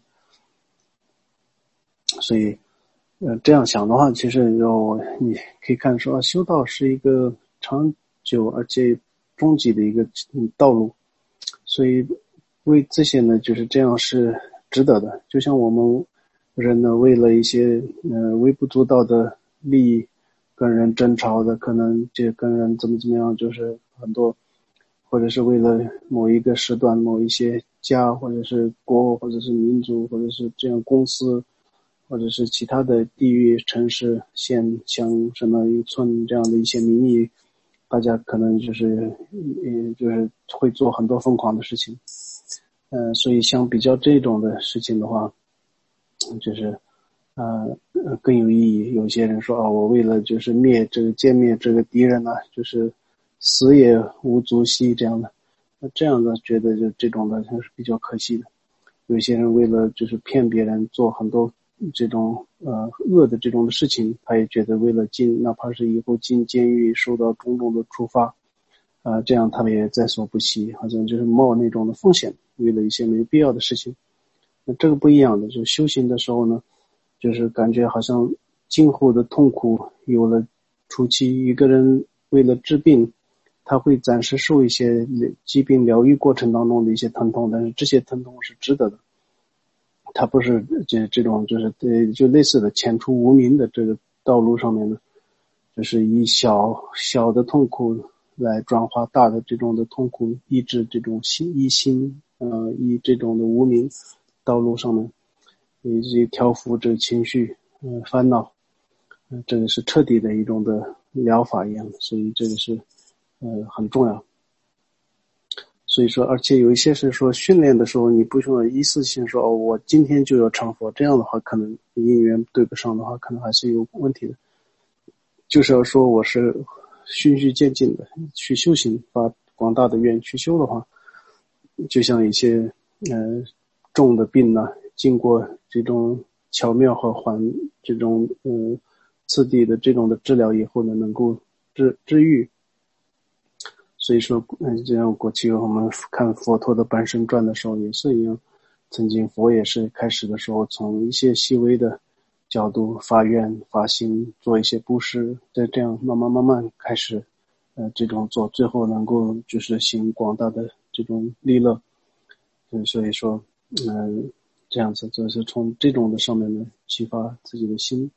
所以，这样想的话，其实你可以看说，修道是一个长久而且终极的一个道路，所以为这些呢，就是这样是值得的。就像我们人呢，为了一些微不足道的利益，跟人争吵的，可能就跟人怎么样，就是很多，或者是为了某一个时段、某一些家，或者是国，或者是民族，或者是这样公司。或者是其他的地域、城市、县、乡什么一村这样的一些名义，大家可能就是会做很多疯狂的事情。所以相比较这种的事情的话，就是更有意义。有些人说我为了就是歼灭这个敌人呢，就是死也无足惜这样的。那这样的觉得就这种的还是比较可惜的。有些人为了就是骗别人做很多这种恶的这种的事情，他也觉得为了哪怕是以后进监狱受到种种的处罚，这样他们也在所不惜，好像就是冒那种的风险，为了一些没必要的事情。那这个不一样的，就修行的时候呢，就是感觉好像今后的痛苦有了初期，一个人为了治病，他会暂时受一些疾病疗愈过程当中的一些疼痛，但是这些疼痛是值得的。他不是这种就是就类似的前出无名的这个道路上面呢，就是以小的痛苦来转化大的这种的痛苦，抑制这种以这种的无名道路上面，以及调伏这个情绪烦恼，这个是彻底的一种的疗法一样的，所以这个是很重要。所以说，而且有一些是说训练的时候，你不需要一次性说我今天就要成佛，这样的话可能因缘对不上的话，可能还是有问题的。就是要说我是循序渐进的去修行，把广大的愿去修的话，就像一些重的病呢，经过这种巧妙和这种次第的这种的治疗以后呢，能够治愈。所以说，就像过去我们看佛陀的半生传的时候也是一样，曾经佛也是开始的时候从一些细微的角度发愿发心，做一些布施，再这样慢慢开始这种做，最后能够就是行广大的这种利乐。所以说这样子就是从这种的上面呢启发自己的心。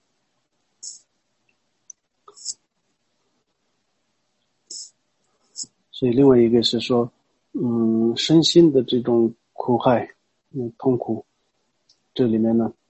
所以另外一个是说身心的这种苦害痛苦，这里面呢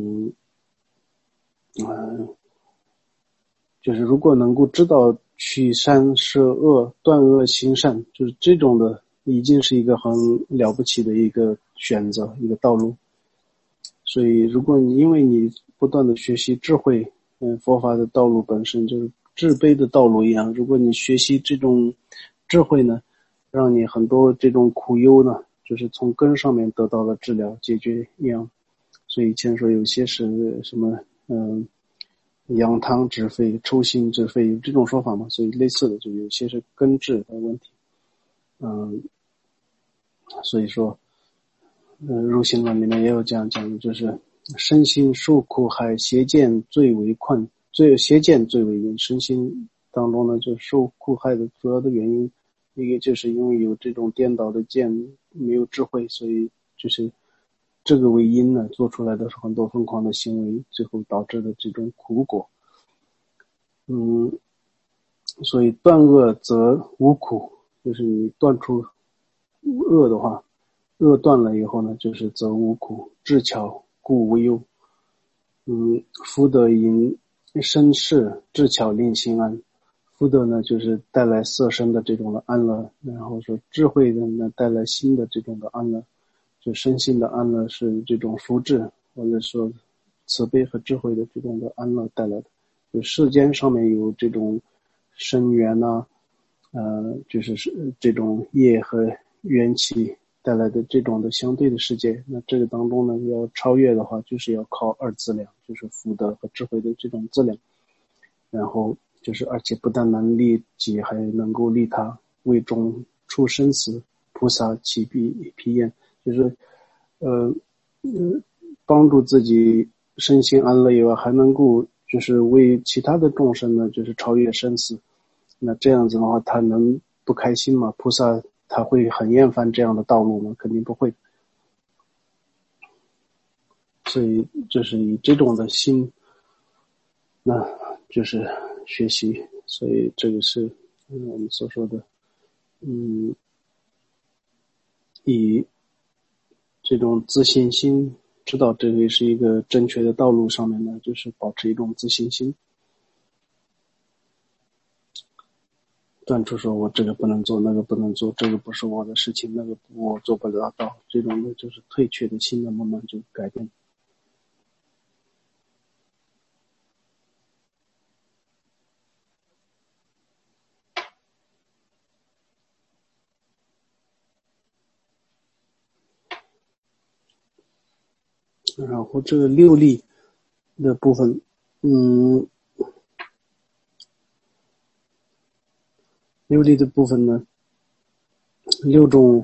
就是如果能够知道取善摄恶，断恶行善，就是这种的已经是一个很了不起的一个选择，一个道路。所以如果因为你不断的学习智慧，佛法的道路本身就是智悲的道路一样，如果你学习这种智慧呢，让你很多这种苦忧呢，就是从根上面得到了治疗解决一样。所以以前说有些是什么养汤止沸、抽心止肺，有这种说法嘛？所以类似的就有些是根治的问题。所以说入心论里面也有这样讲的，就是身心受苦害，邪见最为困，邪见最为因。身心当中呢，就受苦害的主要的原因，一个就是因为有这种颠倒的见，没有智慧，所以就是这个为因呢，做出来的是很多疯狂的行为，最后导致的这种苦果。所以断恶则无苦，就是你断除恶的话，恶断了以后呢，就是则无苦，智巧故无忧。福德因身世，智巧令心安。福德呢，就是带来色身的这种的安乐，然后说智慧呢，带来心的这种的安乐，就身心的安乐是这种福智，或者说慈悲和智慧的这种的安乐带来的。就世间上面有这种生缘呐，就是这种业和缘起带来的这种的相对的世界，那这个当中呢，要超越的话，就是要靠二资粮，就是福德和智慧的这种资粮，然后就是而且不但能利己，还能够利他，为众出生死，菩萨起彼焰，就是帮助自己身心安乐以外，还能够就是为其他的众生呢，就是超越生死。那这样子的话，他能不开心吗？菩萨他会很厌烦这样的道路吗？肯定不会。所以就是以这种的心，那就是学习。所以这个是我们所说的，以这种自信心，知道这个是一个正确的道路上面呢，就是保持一种自信心。断除说我这个不能做，那个不能做，这个不是我的事情，那个我做不了到，这种的就是退却的心呢，慢慢就改变。然后这个六力的部分，六力的部分呢，六种，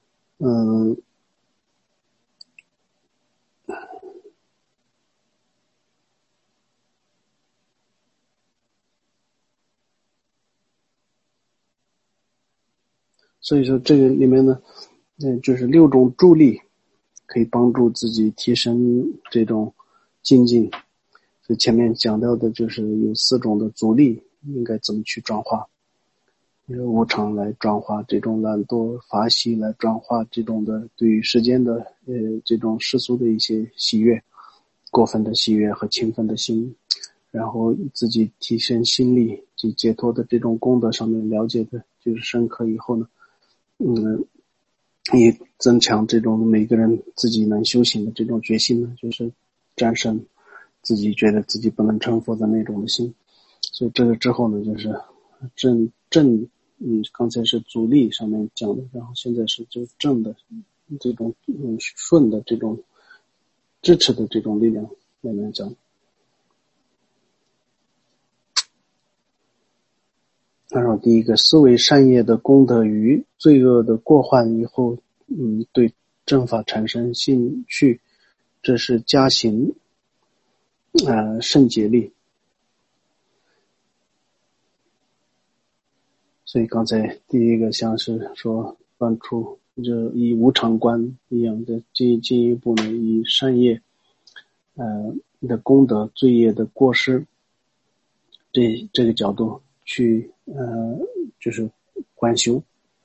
所以说这个里面呢，就是六种助力，可以帮助自己提升这种精进。所以前面讲到的就是有四种的阻力，应该怎么去转化。无常来转化这种懒惰，法喜来转化这种的对于世间的这种世俗的一些喜悦，过分的喜悦和勤奋的心，然后自己提升心力及解脱的这种功德上面了解的就是深刻以后呢，也增强这种每个人自己能修行的这种决心呢，就是战胜自己觉得自己不能成佛的那种的心。所以这个之后呢，就是刚才是阻力上面讲的，然后现在是就正的这种顺的这种支持的这种力量来讲。然后第一个，思维善业的功德与罪恶的过患以后，对正法产生兴趣，这是加行胜解力。所以刚才第一个像是说断除，就以无常观一样的进一步呢，以善业的功德、罪业的过失这个角度去就是观修。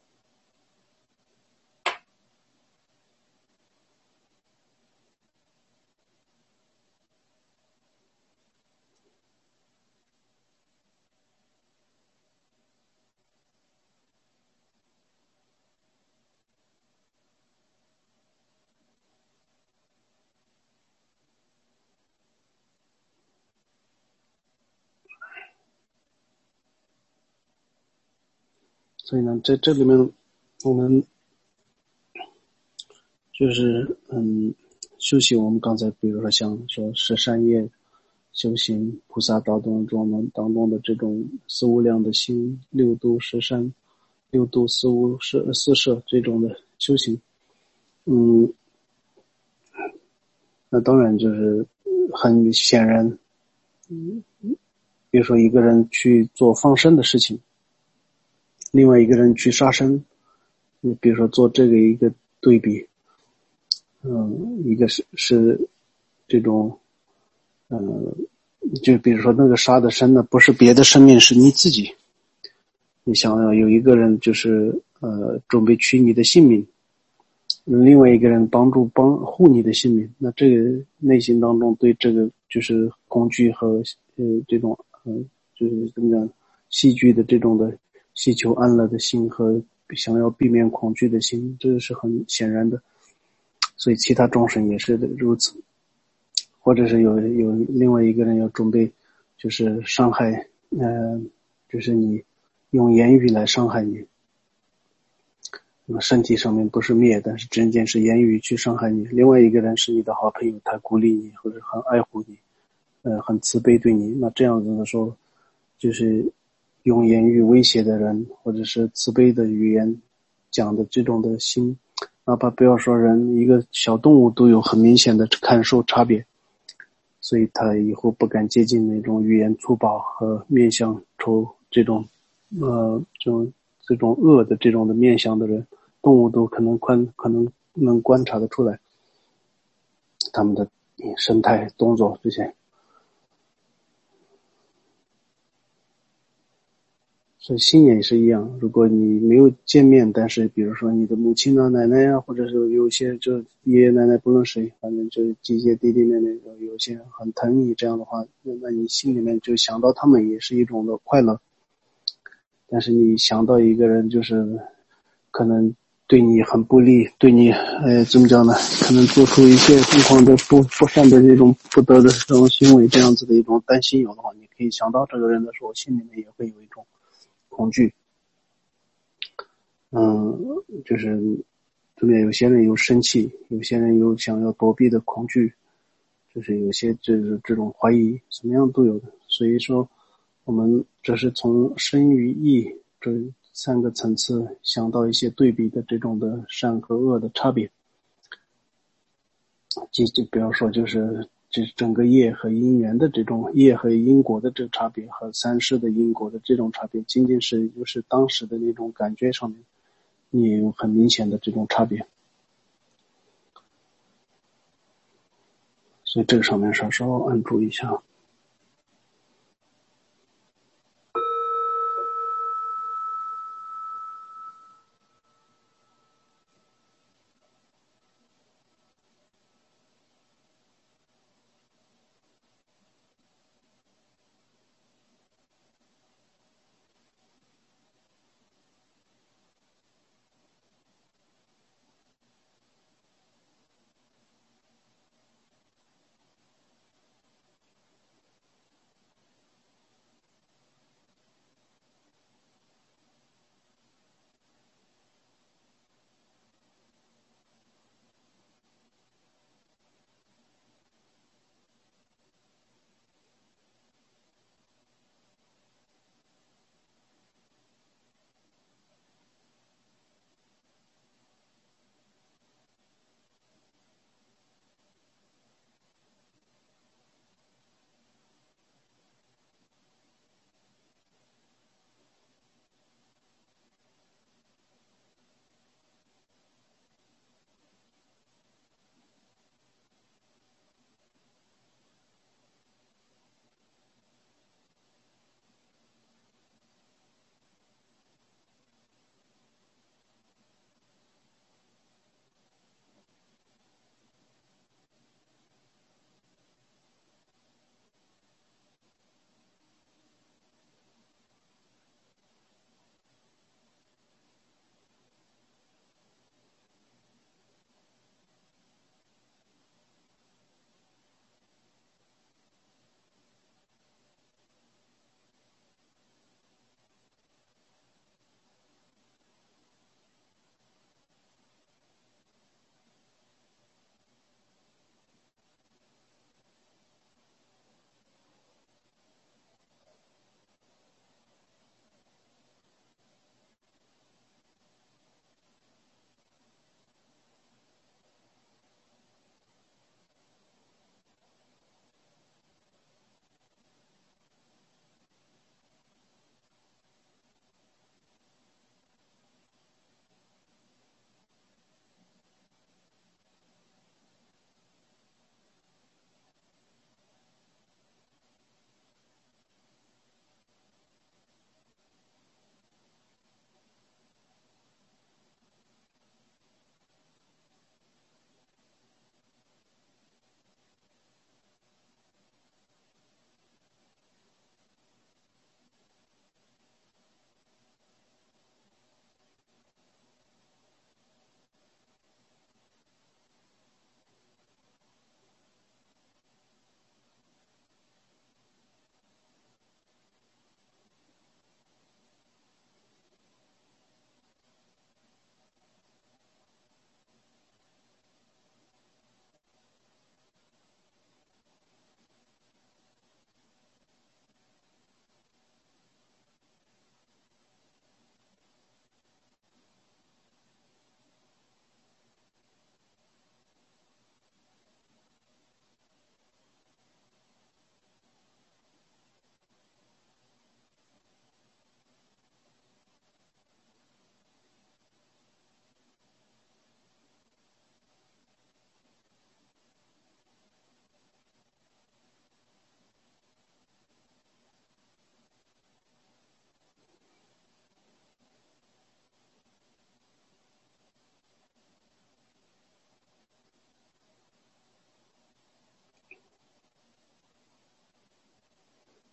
所以呢，在这里面我们就是修行，我们刚才比如说像说十善业修行，菩萨道当中的这种四无量的心，六度十善，六度四摄这种的修行， 那当然就是很显然，比如说一个人去做放生的事情，另外一个人去杀生，你比如说做这个一个对比，一个是这种，就比如说那个杀的生呢，不是别的生命，是你自己。你想要有一个人就是准备取你的性命，另外一个人帮护你的性命，那这个内心当中对这个就是恐惧和这种就是怎么讲戏剧的这种的希求安乐的心和想要避免恐惧的心，这个是很显然的。所以其他众生也是如此，或者是有另外一个人要准备就是伤害，就是你用言语来伤害你。那么身体上面不是灭，但是真正是言语去伤害你。另外一个人是你的好朋友，他鼓励你或者很爱护你，很慈悲对你。那这样子的时候，就是用言语威胁的人，或者是慈悲的语言讲的这种的心，哪怕不要说人，一个小动物都有很明显的感受差别。所以他以后不敢接近那种语言粗暴和面相丑这种，这种恶的这种的面相的人。动物都可能能观察得出来，他们的神态、动作这些。所以心也是一样，如果你没有见面，但是比如说你的母亲啊、奶奶啊，或者是有些就爷爷奶奶不论谁，反正就姐姐弟弟妹妹，有些人很疼你，这样的话，那你心里面就想到他们也是一种的快乐。但是你想到一个人就是可能对你很不利，对你怎么讲呢？可能做出一些疯狂的不善的这种不得的这种行为，这样子的一种担心有的话，你可以想到这个人的时候，心里面也会有一种恐惧。就是对面有些人有生气，有些人有想要躲避的恐惧，就是有些就是这种怀疑，什么样都有的。所以说，我们这是从生与义这三个层次想到一些对比的这种的善和恶的差别。就比方说，就是这整个业和因缘的这种业和因果的这个差别，和三世的因果的这种差别，仅仅是就是当时的那种感觉上面，你也有很明显的这种差别。所以这个上面稍稍按住一下。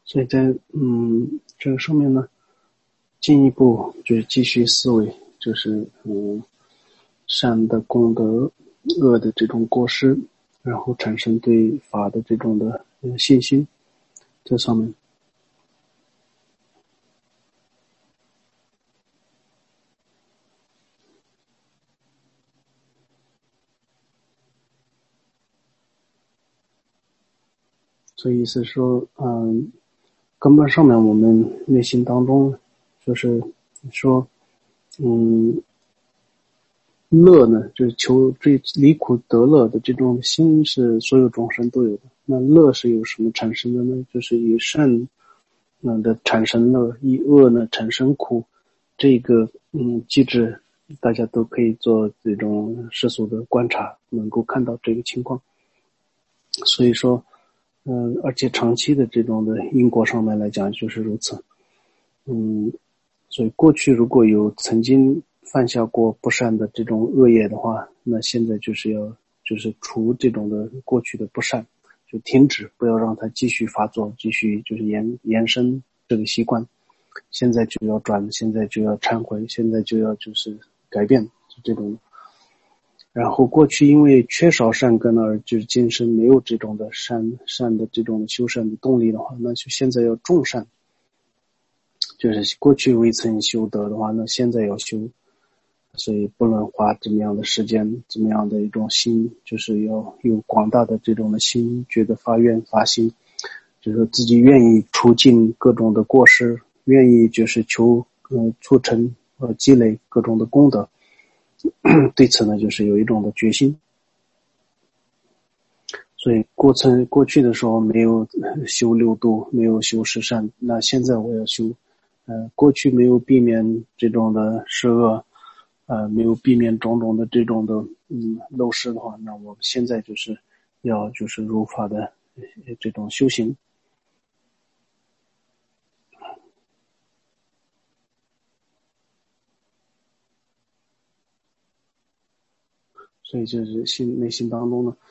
所以在这个上面呢，进一步就是继续思维，就是善的功德，恶的这种过失，然后产生对法的这种的信心，这上面。所以意思是说，根本上面我们内心当中，就是说，乐呢，就是求这离苦得乐的这种心是所有众生都有的。那乐是由什么产生的呢？就是以善的产生乐，以恶呢产生苦，这个机制大家都可以做这种世俗的观察，能够看到这个情况。所以说而且长期的这种的因果上面来讲就是如此。所以过去如果有曾经犯下过不善的这种恶业的话，那现在就是除这种的过去的不善，就停止，不要让它继续发作，继续就是延伸这个习惯。现在就要转，现在就要忏悔，现在就要就是改变，就这种。然后过去因为缺少善根而就是今生没有这种的善的这种修善的动力的话，那就现在要种善。就是过去未曾修德的话，那现在要修。所以不论花怎么样的时间，怎么样的一种心，就是要有广大的这种的心，觉得发愿发心，就是自己愿意除尽各种的过失，愿意就是求促成积累各种的功德。对此呢，就是有一种的决心。所以过去的时候没有修六度，没有修十善，那现在我要修。过去没有避免这种的施恶，没有避免种种的这种的漏失的话，那我们现在就是要就是如法的这种修行。所以就是内心当中呢，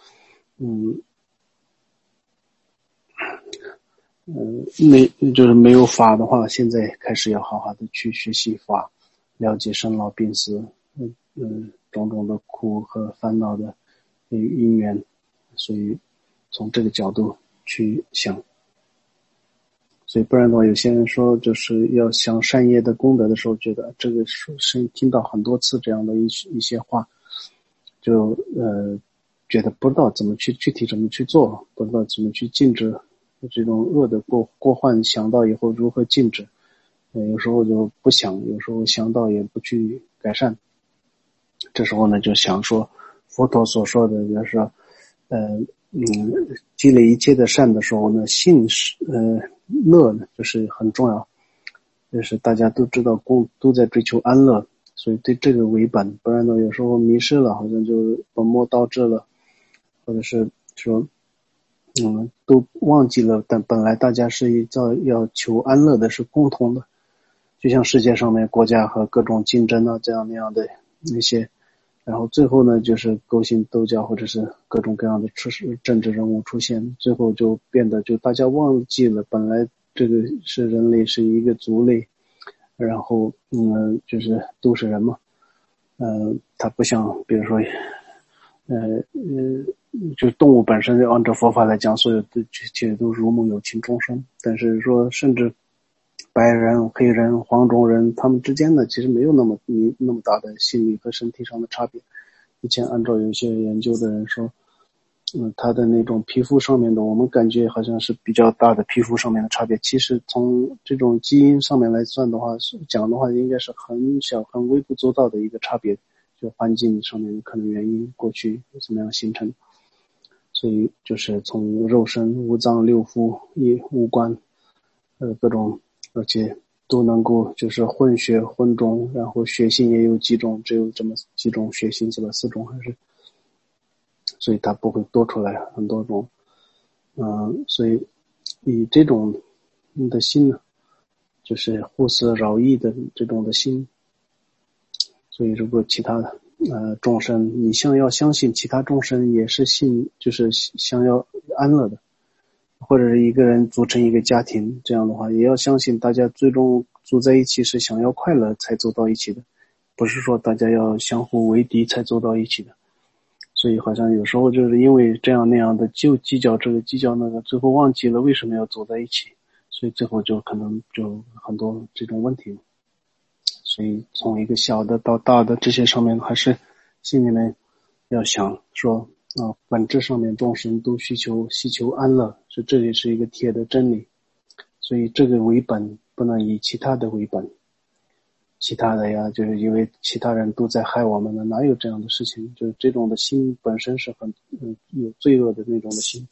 就是没有法的话，现在开始要好好的去学习法，了解生老病死，种种的苦和烦恼的因缘，所以从这个角度去想。所以不然的话，有些人说就是要想善业的功德的时候，觉得这个是听到很多次这样的一些话，就觉得不知道怎么去具体怎么去做，不知道怎么去禁止这种恶的过患，想到以后如何禁止。有时候就不想，有时候想到也不去改善。这时候呢，就想说佛陀所说的就是说积累一切的善的时候呢，信是乐呢就是很重要。就是大家都知道都在追求安乐，所以对这个为本，不然呢有时候迷失了，好像就本末倒置了，或者是说都忘记了，但本来大家是要求安乐的，是共同的。就像世界上面国家和各种竞争啊，这样那样的那些，然后最后呢就是勾心斗角，或者是各种各样的政治人物出现，最后就变得就大家忘记了本来这个是人类是一个族类，然后就是都是人嘛，它不像比如说就动物本身按照佛法来讲，所有的这些都如母有情众生，但是说甚至白人、黑人、黄种人，他们之间呢，其实没有那么大的心理和身体上的差别。以前按照有些研究的人说，他的那种皮肤上面的，我们感觉好像是比较大的皮肤上面的差别，其实从这种基因上面来算的话，讲的话应该是很小、很微不足道的一个差别，就环境上面可能原因过去怎么样形成。所以就是从肉身、五脏六腑、五官，各种，而且都能够就是混血混种，然后血型也有几种，只有这么几种血型，是吧？4种还是？所以它不会多出来很多种。所以以这种的心呢，就是护持饶益的这种的心。所以如果其他的众生，你要相信其他众生也是就是想要安乐的， 或者是一个人组成一个家庭，这样的话也要相信大家最终组在一起是想要快乐才走到一起的，不是说大家要相互为敌才走到一起的。所以好像有时候就是因为这样那样的就计较这个计较那个，最后忘记了为什么要走在一起，所以最后就可能就很多这种问题。所以从一个小的到大的这些上面，还是心里面要想说本质上面众生都需求安乐，这里是一个铁的真理。所以这个为本，不能以其他的为本。其他的呀，就是因为其他人都在害我们呢，哪有这样的事情？就是这种的心本身是很有罪恶的那种的心。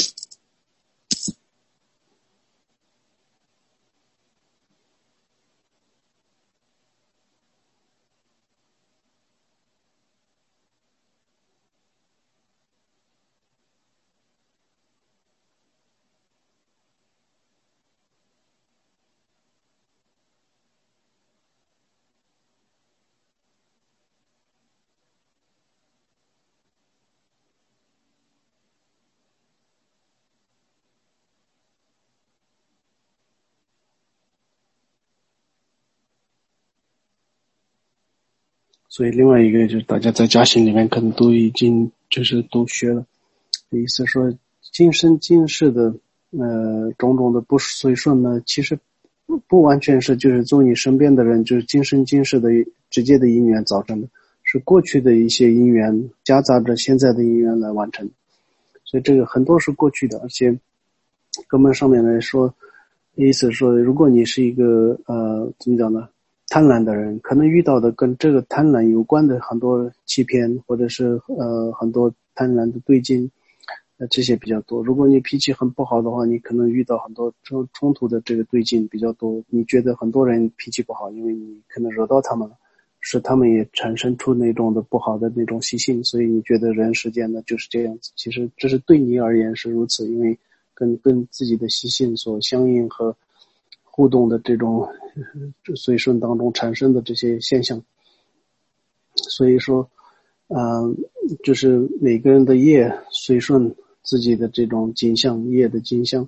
所以另外一个就是大家在家庭里面可能都已经就是都学了，意思说今生今世的种种的不随顺呢，其实不完全是就是做你身边的人就是今生今世的直接的因缘造成的，是过去的一些因缘夹杂着现在的因缘来完成。所以这个很多是过去的，而且根本上面来说，意思说如果你是一个怎么讲呢，贪婪的人，可能遇到的跟这个贪婪有关的很多欺骗，或者是很多贪婪的对境，这些比较多。如果你脾气很不好的话，你可能遇到很多冲突的这个对境比较多。你觉得很多人脾气不好，因为你可能惹到他们了，使他们也产生出那种的不好的那种习性，所以你觉得人世间呢就是这样子。其实这是对你而言是如此，因为跟自己的习性所相应和互动的这种随顺当中产生的这些现象。所以说就是每个人的业随顺自己的这种景象，业的景象。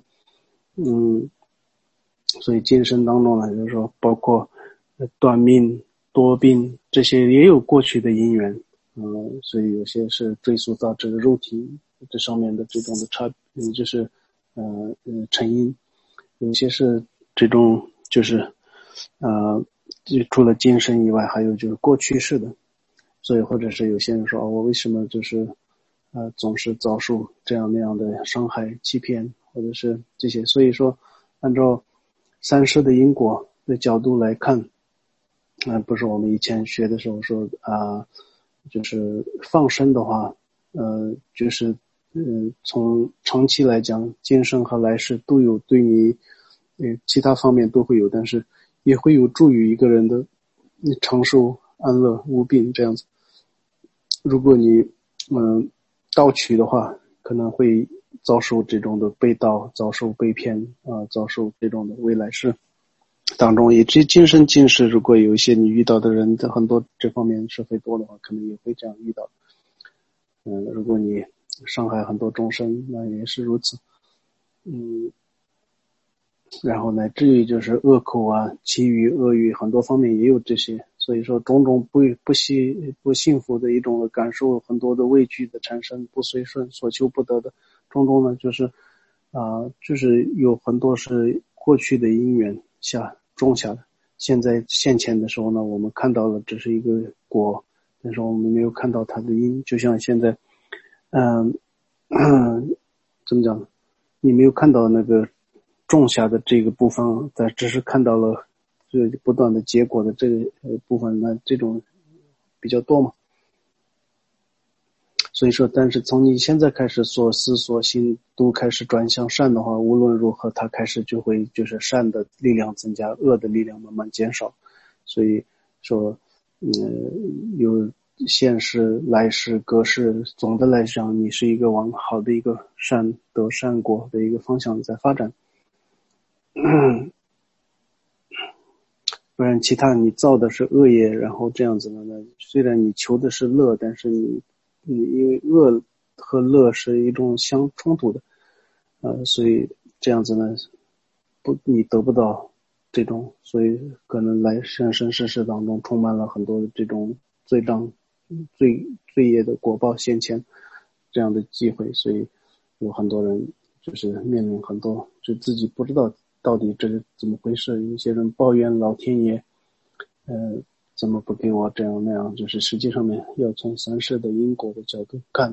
所以今生当中呢，就是说包括短命多病这些也有过去的因缘。所以有些是追溯到这个肉体这上面的这种的就是成因，有些是这种就是就除了今生以外还有就是过去式的。所以或者是有些人说我为什么就是总是遭受这样那样的伤害欺骗，或者是这些。所以说按照三世的因果的角度来看，不是我们以前学的时候说就是放生的话，就是从长期来讲，今生和来世都有对你其他方面都会有，但是也会有助于一个人的长寿安乐无病这样子。如果你盗取的话，可能会遭受这种的被盗，遭受被骗遭受这种的未来世当中，也今生今世，如果有一些你遇到的人的很多这方面是非多的话，可能也会这样遇到。如果你伤害很多众生，那也是如此。然后乃至于就是恶口啊、绮语、恶语，很多方面也有这些。所以说种种不幸福的一种感受，很多的畏惧的产生，不随顺、所求不得的种种呢，就是就是有很多是过去的因缘下种下的。现在现前的时候呢，我们看到了这是一个果，但是我们没有看到它的因。就像现在怎么讲呢，你没有看到那个种下的这个部分，但只是看到了这不断的结果的这个部分，那这种比较多嘛。所以说，但是从你现在开始所思所行都开始转向善的话，无论如何它开始就会就是善的力量增加，恶的力量慢慢减少。所以说有现世来世隔世，总的来讲你是一个往好的一个善得善果的一个方向在发展。不然其他你造的是恶业，然后这样子呢，虽然你求的是乐，但是你因为恶和乐是一种相冲突的，所以这样子呢，你得不到这种，所以可能来生生世世当中充满了很多的这种罪业的果报现前这样的机会，所以有很多人就是面临很多就自己不知道到底这是怎么回事，有些人抱怨老天爷怎么不给我这样那样，就是实际上面要从三世的因果的角度看。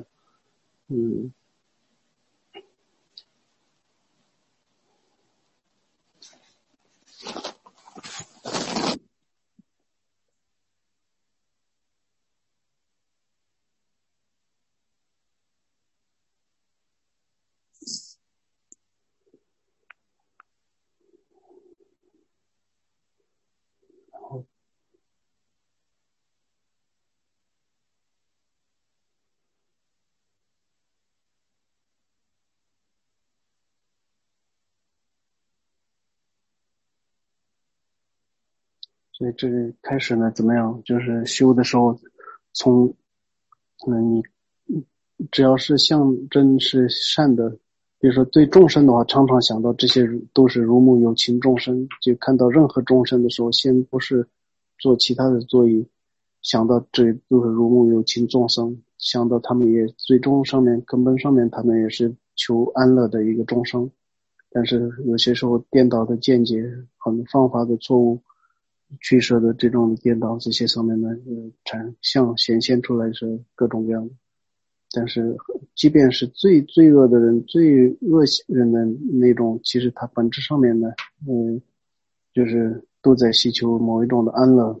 所以这个开始呢，怎么样？就是修的时候，从你只要是象征是善的，比如说对众生的话，常常想到这些都是如母有情众生，就看到任何众生的时候，先不是做其他的作业，想到这都是如母有情众生，想到他们也最终上面根本上面他们也是求安乐的一个众生，但是有些时候颠倒的见解，很方法的错误。取舍的这种颠倒，这些上面呢，显现出来是各种各样的。但是，即便是最罪恶的人、最恶人的那种，其实他本质上面呢，就是都在希求某一种的安乐。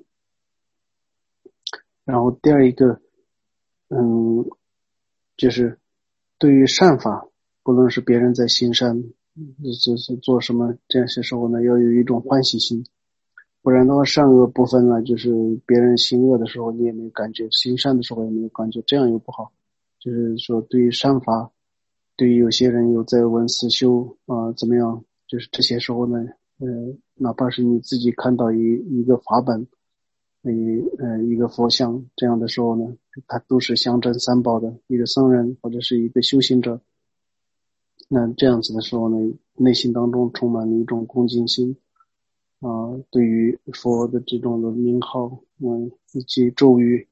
然后第二一个，就是对于善法，不论是别人在行善，就是做什么这些时候呢，要有一种欢喜心。不然的话，善恶不分了，就是别人行恶的时候你也没有感觉，行善的时候也没有感觉，这样又不好。就是说，对于善法，对于有些人有在闻思修怎么样？就是这些时候呢，哪怕是你自己看到一个法本，一个佛像这样的时候呢，它都是象征三宝的一个僧人或者是一个修行者。那这样子的时候呢，内心当中充满了一种恭敬心。对于佛的这种的名号，以及咒语，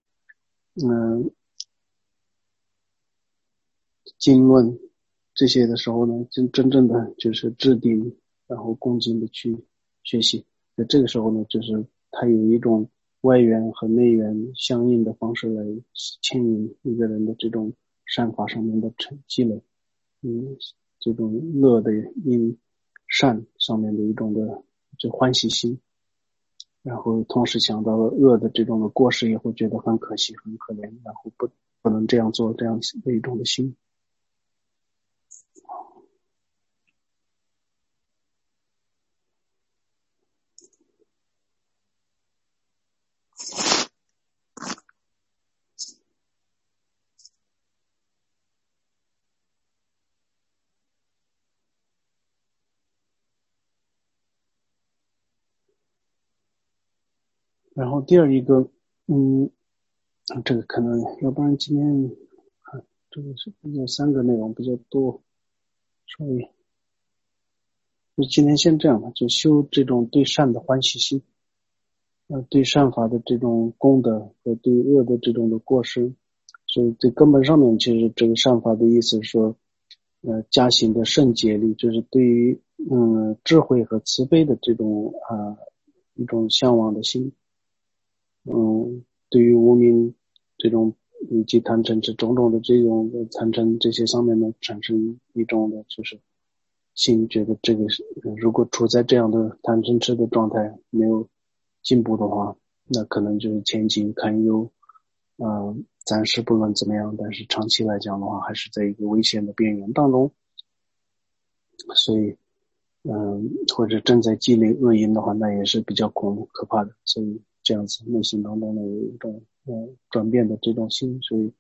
经论这些的时候呢，真正的就是制定，然后恭敬的去学习。在这个时候呢，就是它有一种外缘和内缘相应的方式来牵引一个人的这种善法上面的积累，这种乐的因善上面的一种的就欢喜心。然后同时想到了恶的这种的过失，也会觉得很可惜、很可怜，然后不能这样做，这样的一种的心。然后第二一个，这个可能要不然今天这个是有3个内容比较多，稍微就今天先这样吧，就修这种对善的欢喜心，对善法的这种功德和对恶的这种的过失。所以最根本上面，其实这个善法的意思是说，加行的圣解力，就是对于智慧和慈悲的这种一种向往的心。对于无明这种以及贪嗔痴种种的这种贪嗔这些上面呢，产生一种的就是心觉得这个是如果处在这样的贪嗔痴的状态没有进步的话，那可能就是前景堪忧。暂时不论怎么样，但是长期来讲的话，还是在一个危险的边缘当中。所以或者正在积累恶因的话，那也是比较可怕的。所以这样子内心当中的有一种转变的这种心，所以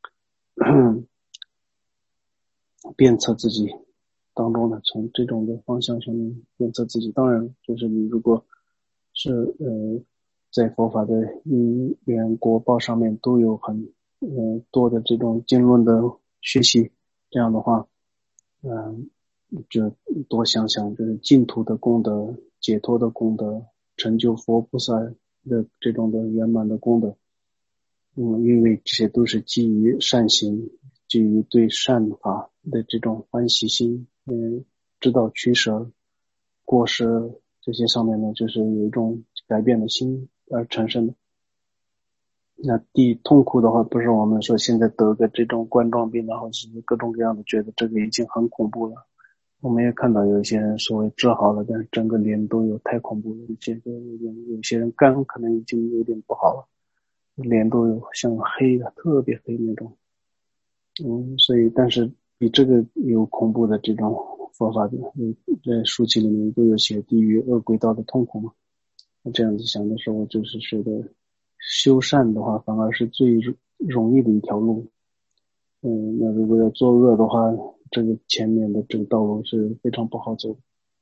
鞭策自己当中呢，从这种的方向上面鞭策自己。当然，就是你如果是在佛法的因缘果报上面都有很多的这种经论的学习，这样的话， 就多想想就是净土的功德、解脱的功德、成就佛菩萨的这种的圆满的功德。因为这些都是基于善行，基于对善法的这种欢喜心，知道取舍、过失这些上面呢，就是有一种改变的心而产生的。那痛苦的话，不是我们说现在得个这种冠状病，然后是各种各样的，觉得这个已经很恐怖了。我们也看到有一些人所谓治好了，但是整个脸都有太恐怖了，有些人肝可能已经有点不好了。脸都有像黑的，特别黑那种。所以但是比这个有恐怖的这种佛法的，在书籍里面都有写地狱恶鬼道的痛苦嘛。这样子想的时候，就是觉得修善的话反而是最容易的一条路。那如果要作恶的话，这个前面的这个道路是非常不好走的。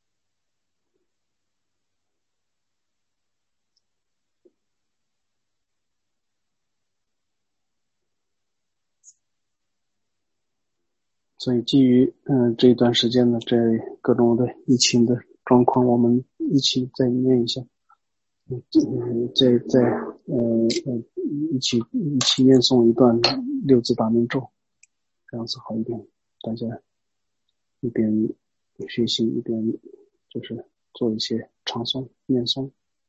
所以基于这一段时间呢，这各种的疫情的状况，我们一起再念一下，一起念诵一段六字大明咒，这样子好一点。大家一边学习一边就是做一些唱诵念诵。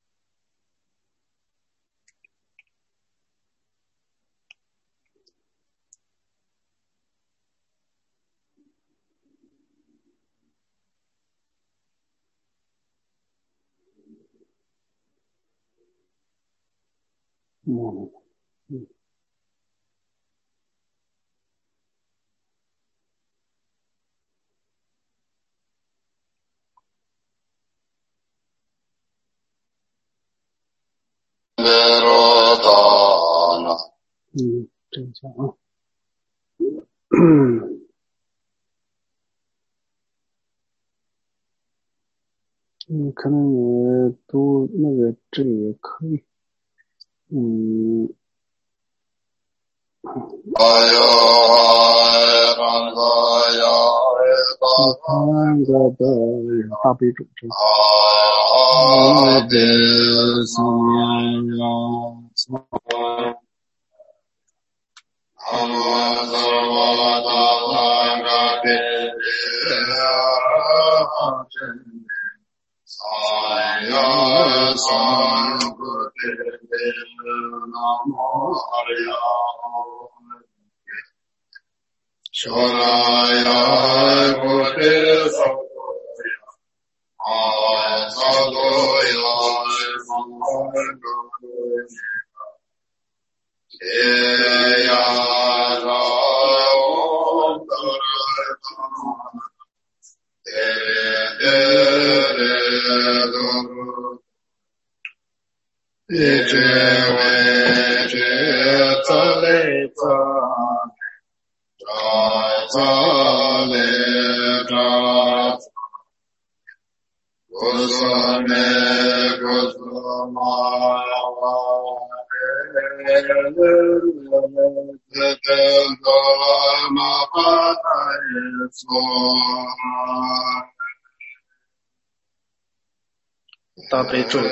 这样讲啊。可能你读那个这也可以。大悲咒这大悲咒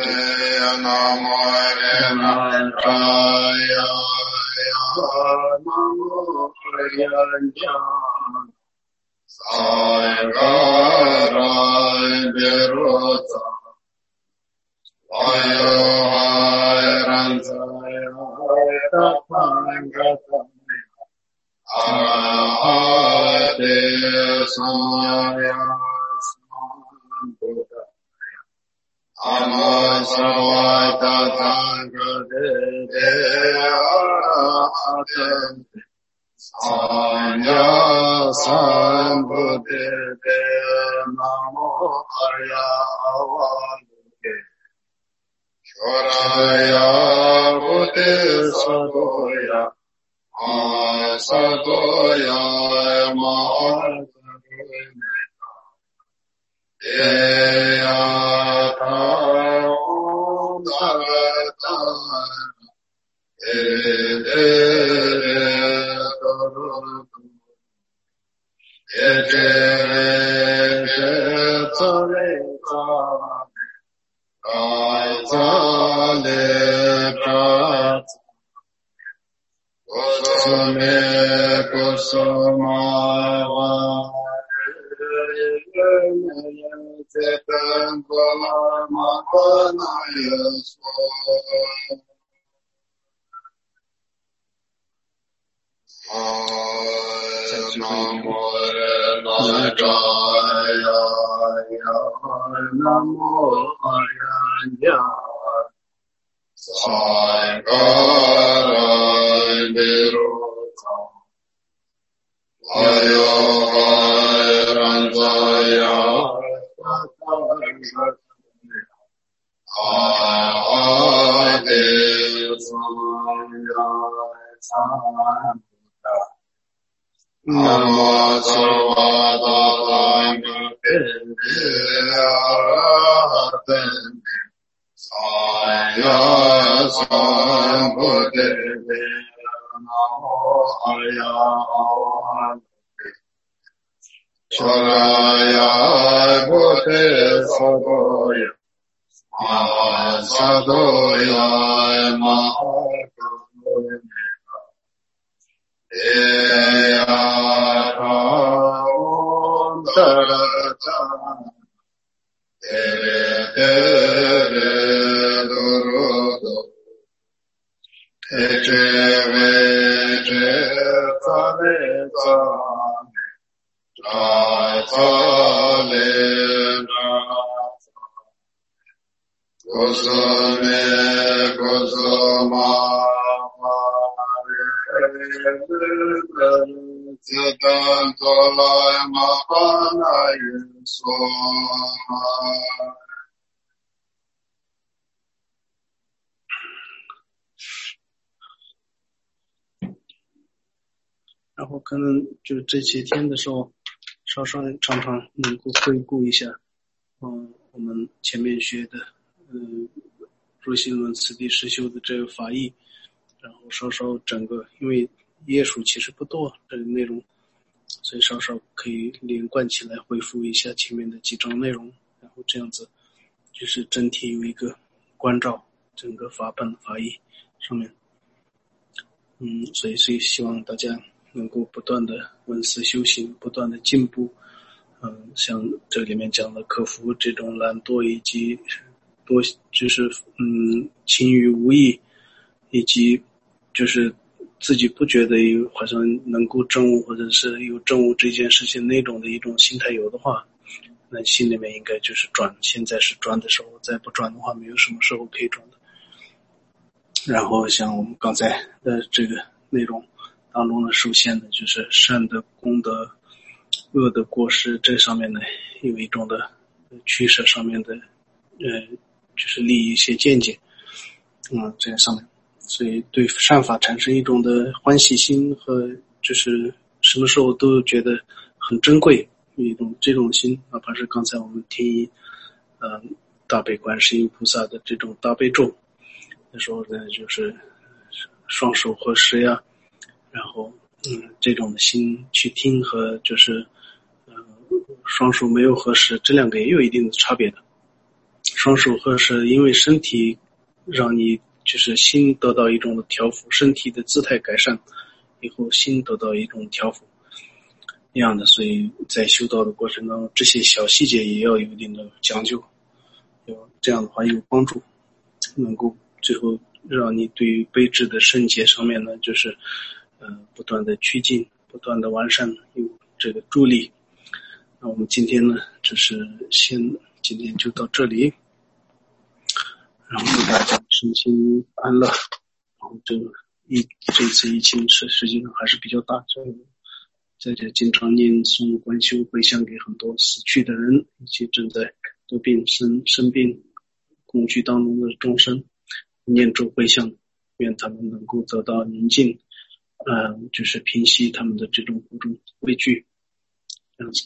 然后可能就这些天的时候，稍稍常常能够回顾一下，我们前面学的，若心论次第实修的这个法义，然后稍稍整个，因为页数其实不多，这个内容，所以稍稍可以连贯起来回复一下前面的几章内容，然后这样子，就是整体有一个关照整个法本法义上面，所以希望大家能够不断的闻思修行，不断的进步，像这里面讲的克服这种懒惰，以及多就是勤于无益，以及就是自己不觉得好像能够证悟，或者是有证悟这件事情那种的一种心态有的话，那心里面应该就是转，现在是转的时候，再不转的话没有什么时候可以转的。然后像我们刚才的这个内容当中呢，首先呢就是善的功德、恶的过失，这上面呢有一种的取舍上面的就是立一些见解，这个上面，所以对善法产生一种的欢喜心和就是什么时候都觉得很珍贵，有一种这种心，哪怕是刚才我们听大悲观世音菩萨的这种大悲咒的时候呢，就是双手合十呀，然后这种心去听和就是双手没有合十，这两个也有一定的差别的。双手合十，因为身体让你就是心得到一种的调伏，身体的姿态改善以后，心得到一种调伏一样的，所以在修道的过程当中，这些小细节也要有一定的讲究，有这样的话有帮助，能够最后让你对于悲智的圣洁上面呢，就是不断的趋近，不断的完善，有这个助力。那我们今天呢，今天就到这里，然后祝大家身心安乐。然后这次疫情实际上还是比较大，在这经常念诵观修回向给很多死去的人，以及正在得病生病恐惧当中的众生，念咒回向，愿他们能够得到宁静，就是平息他们的这种畏惧，这样子。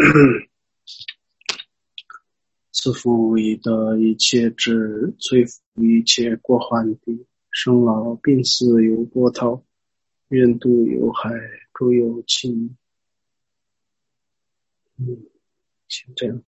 赐福以得一切智，摧伏一切过患地，生老病死有波涛，愿度有海诸有情。先这样。